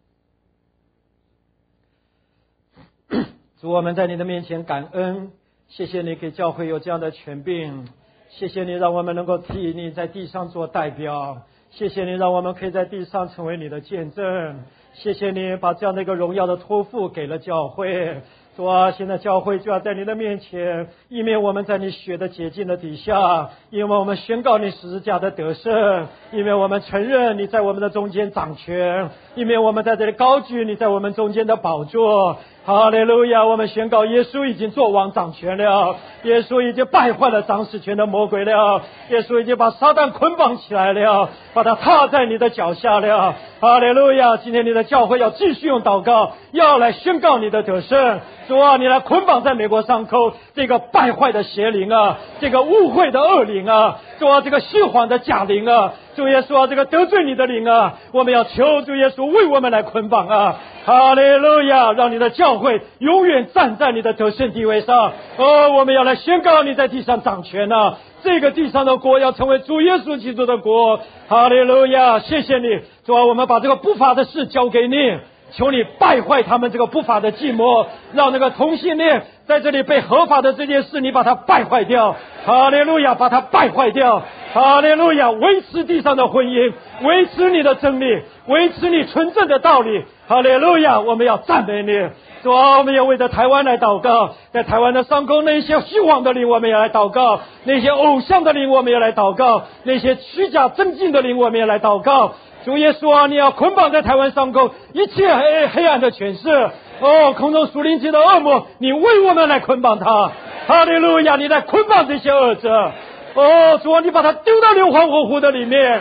主，我们在你的面前感恩，谢谢你给教会有这样的权柄，谢谢你让我们能够替你在地上做代表，谢谢你让我们可以在地上成为你的见证，谢谢你把这样的一个荣耀的托付给了教会。主啊，现在教会就要在你的面前，以免我们在你血的洁净的底下，因为我们宣告你十字架的得胜，因为我们承认你在我们的中间掌权，因为我们在这里高举你在我们中间的宝座。哈利路亚，我们宣告耶稣已经作王掌权了，耶稣已经败坏了掌使权的魔鬼了，耶稣已经把撒旦捆绑起来了，把他踏在你的脚下了。哈利路亚，今天你的教会要继续用祷告，要来宣告你的得胜。主啊，你来捆绑在美国上空这个败坏的邪灵啊，这个污秽的恶灵啊，主啊，这个虚谎的假灵啊，主耶稣啊，这个得罪你的灵啊，我们要求主耶稣为我们来捆绑啊。哈利路亚，让你的教会永远站在你的得胜地位上。我们要来宣告你在地上掌权啊，这个地上的国要成为主耶稣基督的国。哈利路亚，谢谢你，主啊，我们把这个不法的事交给你，求你败坏他们这个不法的计谋，让那个同性恋在这里被合法的这件事你把它败坏掉。哈利路亚，把它败坏掉。哈利路亚，维持地上的婚姻，维持你的真理，维持你纯正的道理。哈利路亚，我们要赞美你。主啊，我们要为着台湾来祷告，在台湾的上空那些虚妄的灵我们也来祷告，那些偶像的灵我们也来祷告，那些虚假增进的灵我们也来祷告。主耶稣啊，你要捆绑在台湾上空一切黑暗的权势，空中属灵界的恶魔，你为我们来捆绑他。哈利路亚，你来捆绑这些恶者。主啊，你把他丢到硫磺火湖的里面。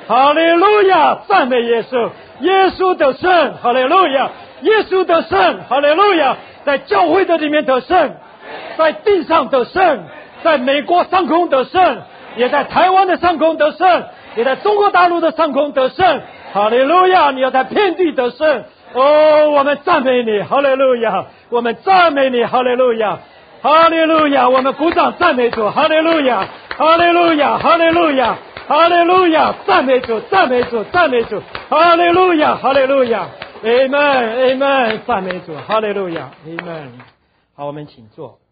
哈利路亚，赞美耶稣，耶稣得胜，哈利路亚，耶稣得胜，哈利路亚，在教会的里面得胜，在地上得胜，在美国上空得胜，也在台湾的上空得胜，也在中国大陆的上空得胜，哈利路亚，你要在遍地得胜。哦，我们赞美你，哈利路亚，我们赞美你，哈利路亚，哈利路亚，我们鼓掌赞美主，哈利路亚，哈利路亚，哈利路亚，哈利路亚，赞美主，赞美主，赞美主，哈利路亚，哈利路亚 ，Amen，Amen， 赞美主，哈利路亚 ，Amen。好，我们请坐。